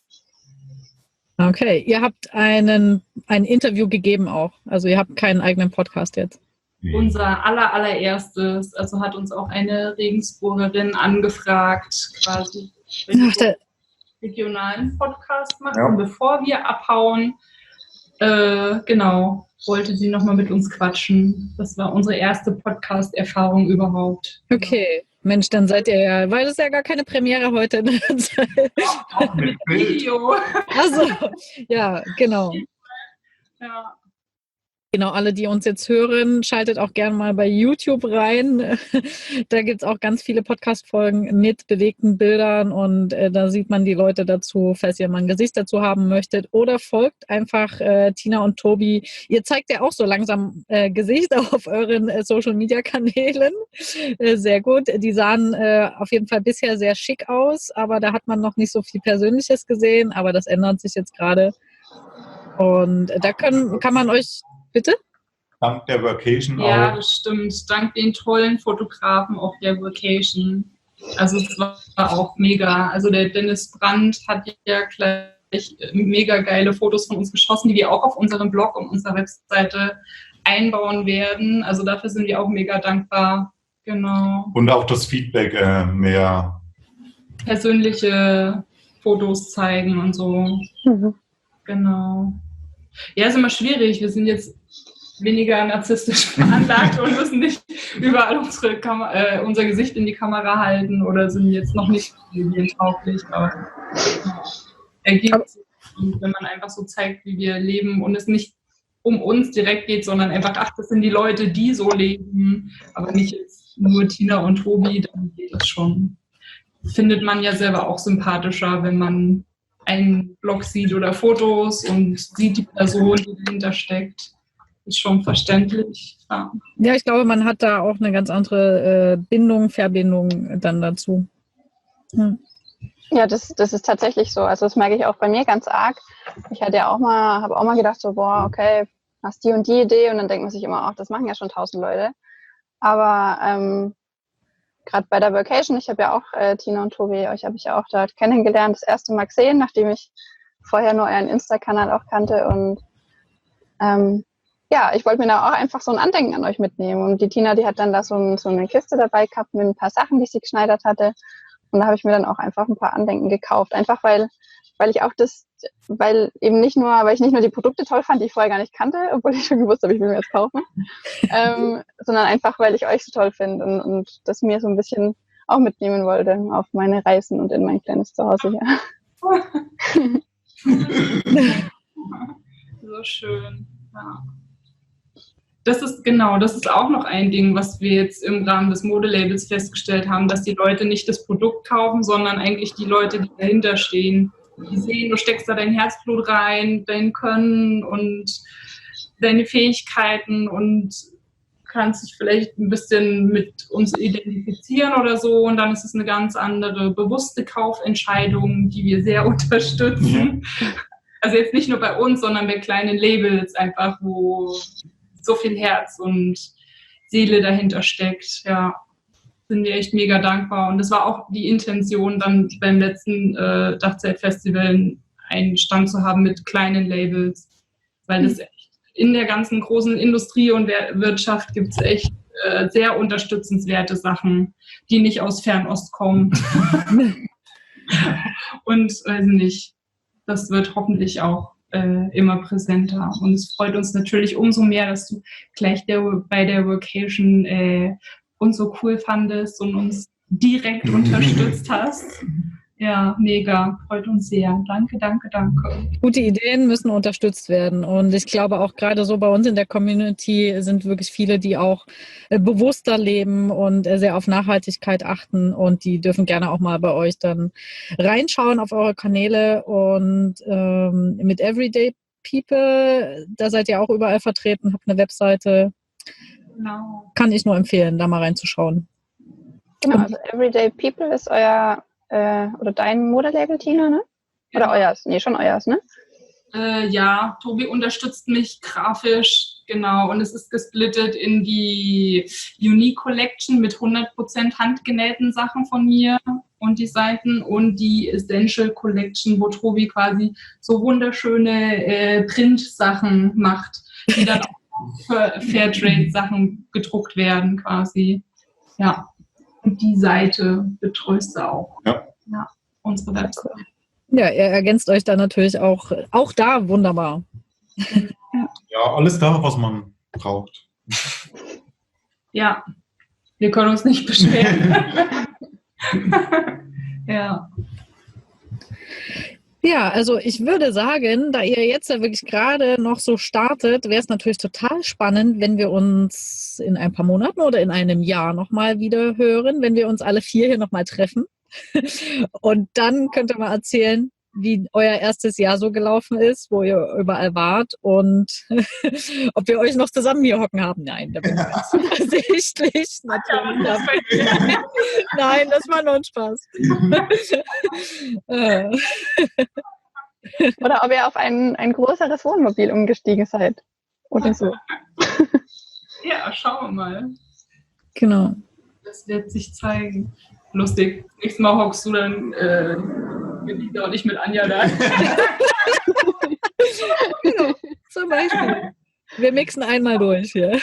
Okay, ihr habt einen, ein Interview gegeben auch. Also ihr habt keinen eigenen Podcast jetzt. Unser aller, allererstes, also hat uns auch eine Regensburgerin angefragt, quasi, wenn wir einen regionalen Podcast machen, ja. bevor wir abhauen. Äh, genau, wollte sie nochmal mit uns quatschen. Das war unsere erste Podcast-Erfahrung überhaupt. Okay, Mensch, dann seid ihr ja, weil das ist ja gar keine Premiere heute. Ne? Auch mit Video. Also, ja, genau. Ja. Genau, alle, die uns jetzt hören, schaltet auch gerne mal bei YouTube rein. Da gibt es auch ganz viele Podcast-Folgen mit bewegten Bildern und äh, da sieht man die Leute dazu, falls ihr mal ein Gesicht dazu haben möchtet. Oder folgt einfach äh, Tina und Tobi. Ihr zeigt ja auch so langsam äh, Gesichter auf euren äh, Social-Media-Kanälen. Äh, sehr gut. Die sahen äh, auf jeden Fall bisher sehr schick aus, aber da hat man noch nicht so viel Persönliches gesehen. Aber das ändert sich jetzt gerade. Und äh, da können, kann man euch... Bitte? Dank der Vacation auch. Ja, das stimmt. Dank den tollen Fotografen auf der Vacation. Also es war auch mega. Also der Dennis Brandt hat ja gleich mega geile Fotos von uns geschossen, die wir auch auf unserem Blog und unserer Webseite einbauen werden. Also dafür sind wir auch mega dankbar. Genau. Und auch das Feedback äh, mehr. Persönliche Fotos zeigen und so. Mhm. Genau. Ja, ist immer schwierig. Wir sind jetzt weniger narzisstisch veranlagt und müssen nicht überall unsere Kam- äh, unser Gesicht in die Kamera halten oder sind jetzt noch nicht medientauglich. Aber ergibt sich, wenn man einfach so zeigt, wie wir leben und es nicht um uns direkt geht, sondern einfach, ach, das sind die Leute, die so leben, aber nicht jetzt nur Tina und Tobi, dann geht das schon. Findet man ja selber auch sympathischer, wenn man einen Blog sieht oder Fotos und sieht die Person, die dahinter steckt. Ist schon verständlich. Ja, ja, ich glaube, man hat da auch eine ganz andere äh, Bindung, Verbindung dann dazu. Hm. Ja, das, das ist tatsächlich so. Also das merke ich auch bei mir ganz arg. Ich hatte ja auch mal, habe auch mal gedacht, so, boah, okay, hast die und die Idee und dann denkt man sich immer, ach, das machen ja schon tausend Leute. Aber ähm, gerade bei der Vacation, ich habe ja auch, äh, Tina und Tobi, euch habe ich ja auch dort kennengelernt, das erste Mal gesehen, nachdem ich vorher nur euren Insta-Kanal auch kannte und ähm, ja, ich wollte mir da auch einfach so ein Andenken an euch mitnehmen und die Tina, die hat dann da so, ein, so eine Kiste dabei gehabt mit ein paar Sachen, die sie geschneidert hatte und da habe ich mir dann auch einfach ein paar Andenken gekauft, einfach weil, weil ich auch das, weil eben nicht nur, weil ich nicht nur die Produkte toll fand, die ich vorher gar nicht kannte, obwohl ich schon gewusst habe, ich will mir jetzt kaufen, ähm, sondern einfach, weil ich euch so toll finde und, und das mir so ein bisschen auch mitnehmen wollte auf meine Reisen und in mein kleines Zuhause hier. So schön, ja. Das ist genau, das ist auch noch ein Ding, was wir jetzt im Rahmen des Modelabels festgestellt haben, dass die Leute nicht das Produkt kaufen, sondern eigentlich die Leute, die dahinter stehen. Die sehen, du steckst da dein Herzblut rein, dein Können und deine Fähigkeiten und kannst dich vielleicht ein bisschen mit uns identifizieren oder so. Und dann ist es eine ganz andere, bewusste Kaufentscheidung, die wir sehr unterstützen. Ja. Also jetzt nicht nur bei uns, sondern bei kleinen Labels einfach, wo so viel Herz und Seele dahinter steckt. Ja, sind wir echt mega dankbar. Und das war auch die Intention, dann beim letzten äh, Dachzeit-Festival einen Stand zu haben mit kleinen Labels, weil das echt in der ganzen großen Industrie und Wirtschaft gibt es echt äh, sehr unterstützenswerte Sachen, die nicht aus Fernost kommen. Und weiß nicht, das wird hoffentlich auch äh, immer präsenter. Und es freut uns natürlich umso mehr, dass du gleich der, bei der Workation äh, uns so cool fandest und uns direkt unterstützt hast. Ja, mega. Freut uns sehr. Danke, danke, danke. Gute Ideen müssen unterstützt werden. Und ich glaube auch gerade so bei uns in der Community sind wirklich viele, die auch äh, bewusster leben und äh, sehr auf Nachhaltigkeit achten. Und die dürfen gerne auch mal bei euch dann reinschauen auf eure Kanäle. Und ähm, mit Everyday People, da seid ihr auch überall vertreten, habt eine Webseite. Genau. Kann ich nur empfehlen, da mal reinzuschauen. Genau, also Everyday People ist euer äh, oder dein Modelabel, Tina, ne? Oder Ja. euers? Nee, schon euers, ne? Äh, ja, Tobi unterstützt mich grafisch, genau. Und es ist gesplittet in die Unique Collection mit hundert Prozent handgenähten Sachen von mir und die Seiten und die Essential Collection, wo Tobi quasi so wunderschöne äh, Print-Sachen macht, die dann auch für Fairtrade-Sachen gedruckt werden quasi. Ja. Und die Seite betreust du auch. Ja. Ja, unsere Website. Ja, ihr ergänzt euch da natürlich auch, auch da wunderbar. Ja, alles da, was man braucht. Ja, wir können uns nicht beschweren. Ja. Ja, also ich würde sagen, da ihr jetzt ja wirklich gerade noch so startet, wäre es natürlich total spannend, wenn wir uns in ein paar Monaten oder in einem Jahr nochmal wieder hören, wenn wir uns alle vier hier nochmal treffen. Und dann könnt ihr mal erzählen, wie euer erstes Jahr so gelaufen ist, wo ihr überall wart und ob wir euch noch zusammen hier hocken haben. Nein, da bin ich ganz zuversichtlich. Natürlich. Nein, das war nur ein Spaß. Oder ob ihr auf ein, ein größeres Wohnmobil umgestiegen seid. Oder so. Ja, schauen wir mal. Genau. Das wird sich zeigen. Lustig. Nächstes Mal hockst du dann äh, mit Lisa und ich mit Anja da. Genau, zum Beispiel. Wir mixen einmal durch hier.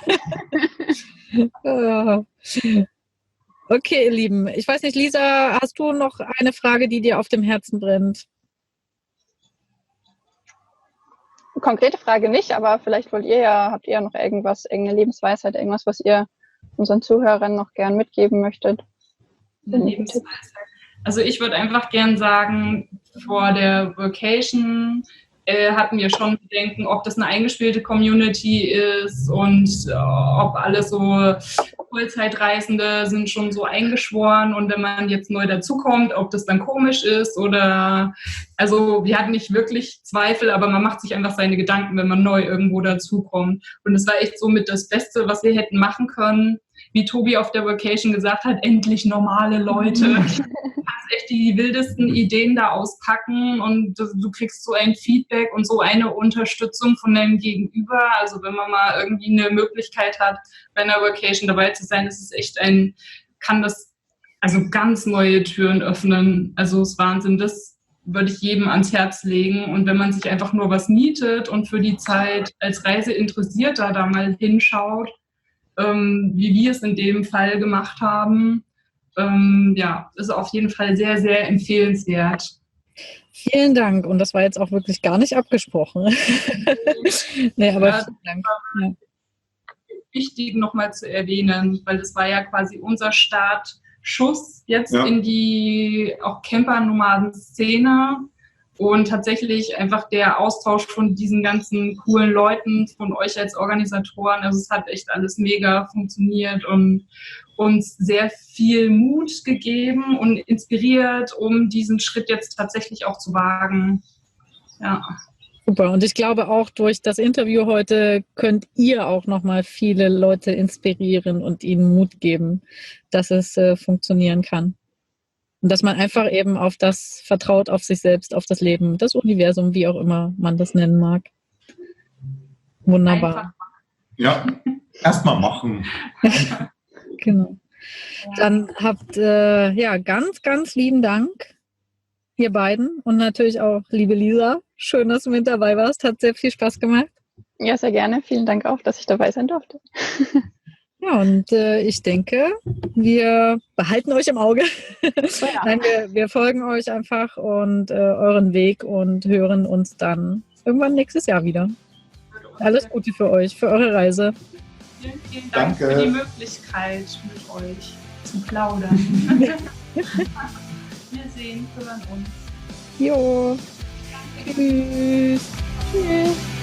Okay, ihr Lieben. Ich weiß nicht, Lisa, hast du noch eine Frage, die dir auf dem Herzen brennt? Konkrete Frage nicht, aber vielleicht wollt ihr ja, habt ihr ja noch irgendwas, irgendeine Lebensweisheit, irgendwas, was ihr unseren Zuhörern noch gern mitgeben möchtet? Also ich würde einfach gern sagen, vor der Vacation äh, hatten wir schon Bedenken, ob das eine eingespielte Community ist und äh, ob alle so Vollzeitreisende sind schon so eingeschworen und wenn man jetzt neu dazukommt, ob das dann komisch ist oder, also wir hatten nicht wirklich Zweifel, aber man macht sich einfach seine Gedanken, wenn man neu irgendwo dazukommt. Und es war echt somit das Beste, was wir hätten machen können. Wie Tobi auf der Vacation gesagt hat, endlich normale Leute. Du kannst echt die wildesten Ideen da auspacken und du, du kriegst so ein Feedback und so eine Unterstützung von deinem Gegenüber. Also wenn man mal irgendwie eine Möglichkeit hat, bei einer Vacation dabei zu sein, ist es echt ein, kann das also ganz neue Türen öffnen. Also es ist Wahnsinn, das würde ich jedem ans Herz legen. Und wenn man sich einfach nur was mietet und für die Zeit als Reiseinteressierter da mal hinschaut, Ähm, wie wir es in dem Fall gemacht haben. Ähm, ja, ist auf jeden Fall sehr, sehr empfehlenswert. Vielen Dank. Und das war jetzt auch wirklich gar nicht abgesprochen. Nee, aber Ja, vielen Dank. Ja. Wichtig nochmal zu erwähnen, weil das war ja quasi unser Startschuss jetzt Ja. in die auch Camper-Nomaden-Szene. Und tatsächlich einfach der Austausch von diesen ganzen coolen Leuten, von euch als Organisatoren, also es hat echt alles mega funktioniert und uns sehr viel Mut gegeben und inspiriert, um diesen Schritt jetzt tatsächlich auch zu wagen. Ja. Super. Und ich glaube auch durch das Interview heute könnt ihr auch nochmal viele Leute inspirieren und ihnen Mut geben, dass es äh, funktionieren kann. Und dass man einfach eben auf das vertraut, auf sich selbst, auf das Leben, das Universum, wie auch immer man das nennen mag. Wunderbar. Einfach. Ja, erstmal machen. Genau. Dann habt äh, ja ganz, ganz lieben Dank, ihr beiden und natürlich auch liebe Lisa. Schön, dass du mit dabei warst. Hat sehr viel Spaß gemacht. Ja, sehr gerne. Vielen Dank auch, dass ich dabei sein durfte. Ja, und äh, ich denke, wir behalten euch im Auge. Oh ja. Nein, wir, wir folgen euch einfach und äh, euren Weg und hören uns dann irgendwann nächstes Jahr wieder. Alles Gute für euch, für eure Reise. Vielen, vielen Dank Danke. für die Möglichkeit, mit euch zu plaudern. Wir sehen, hören uns. Jo. Tschüss. Tschüss.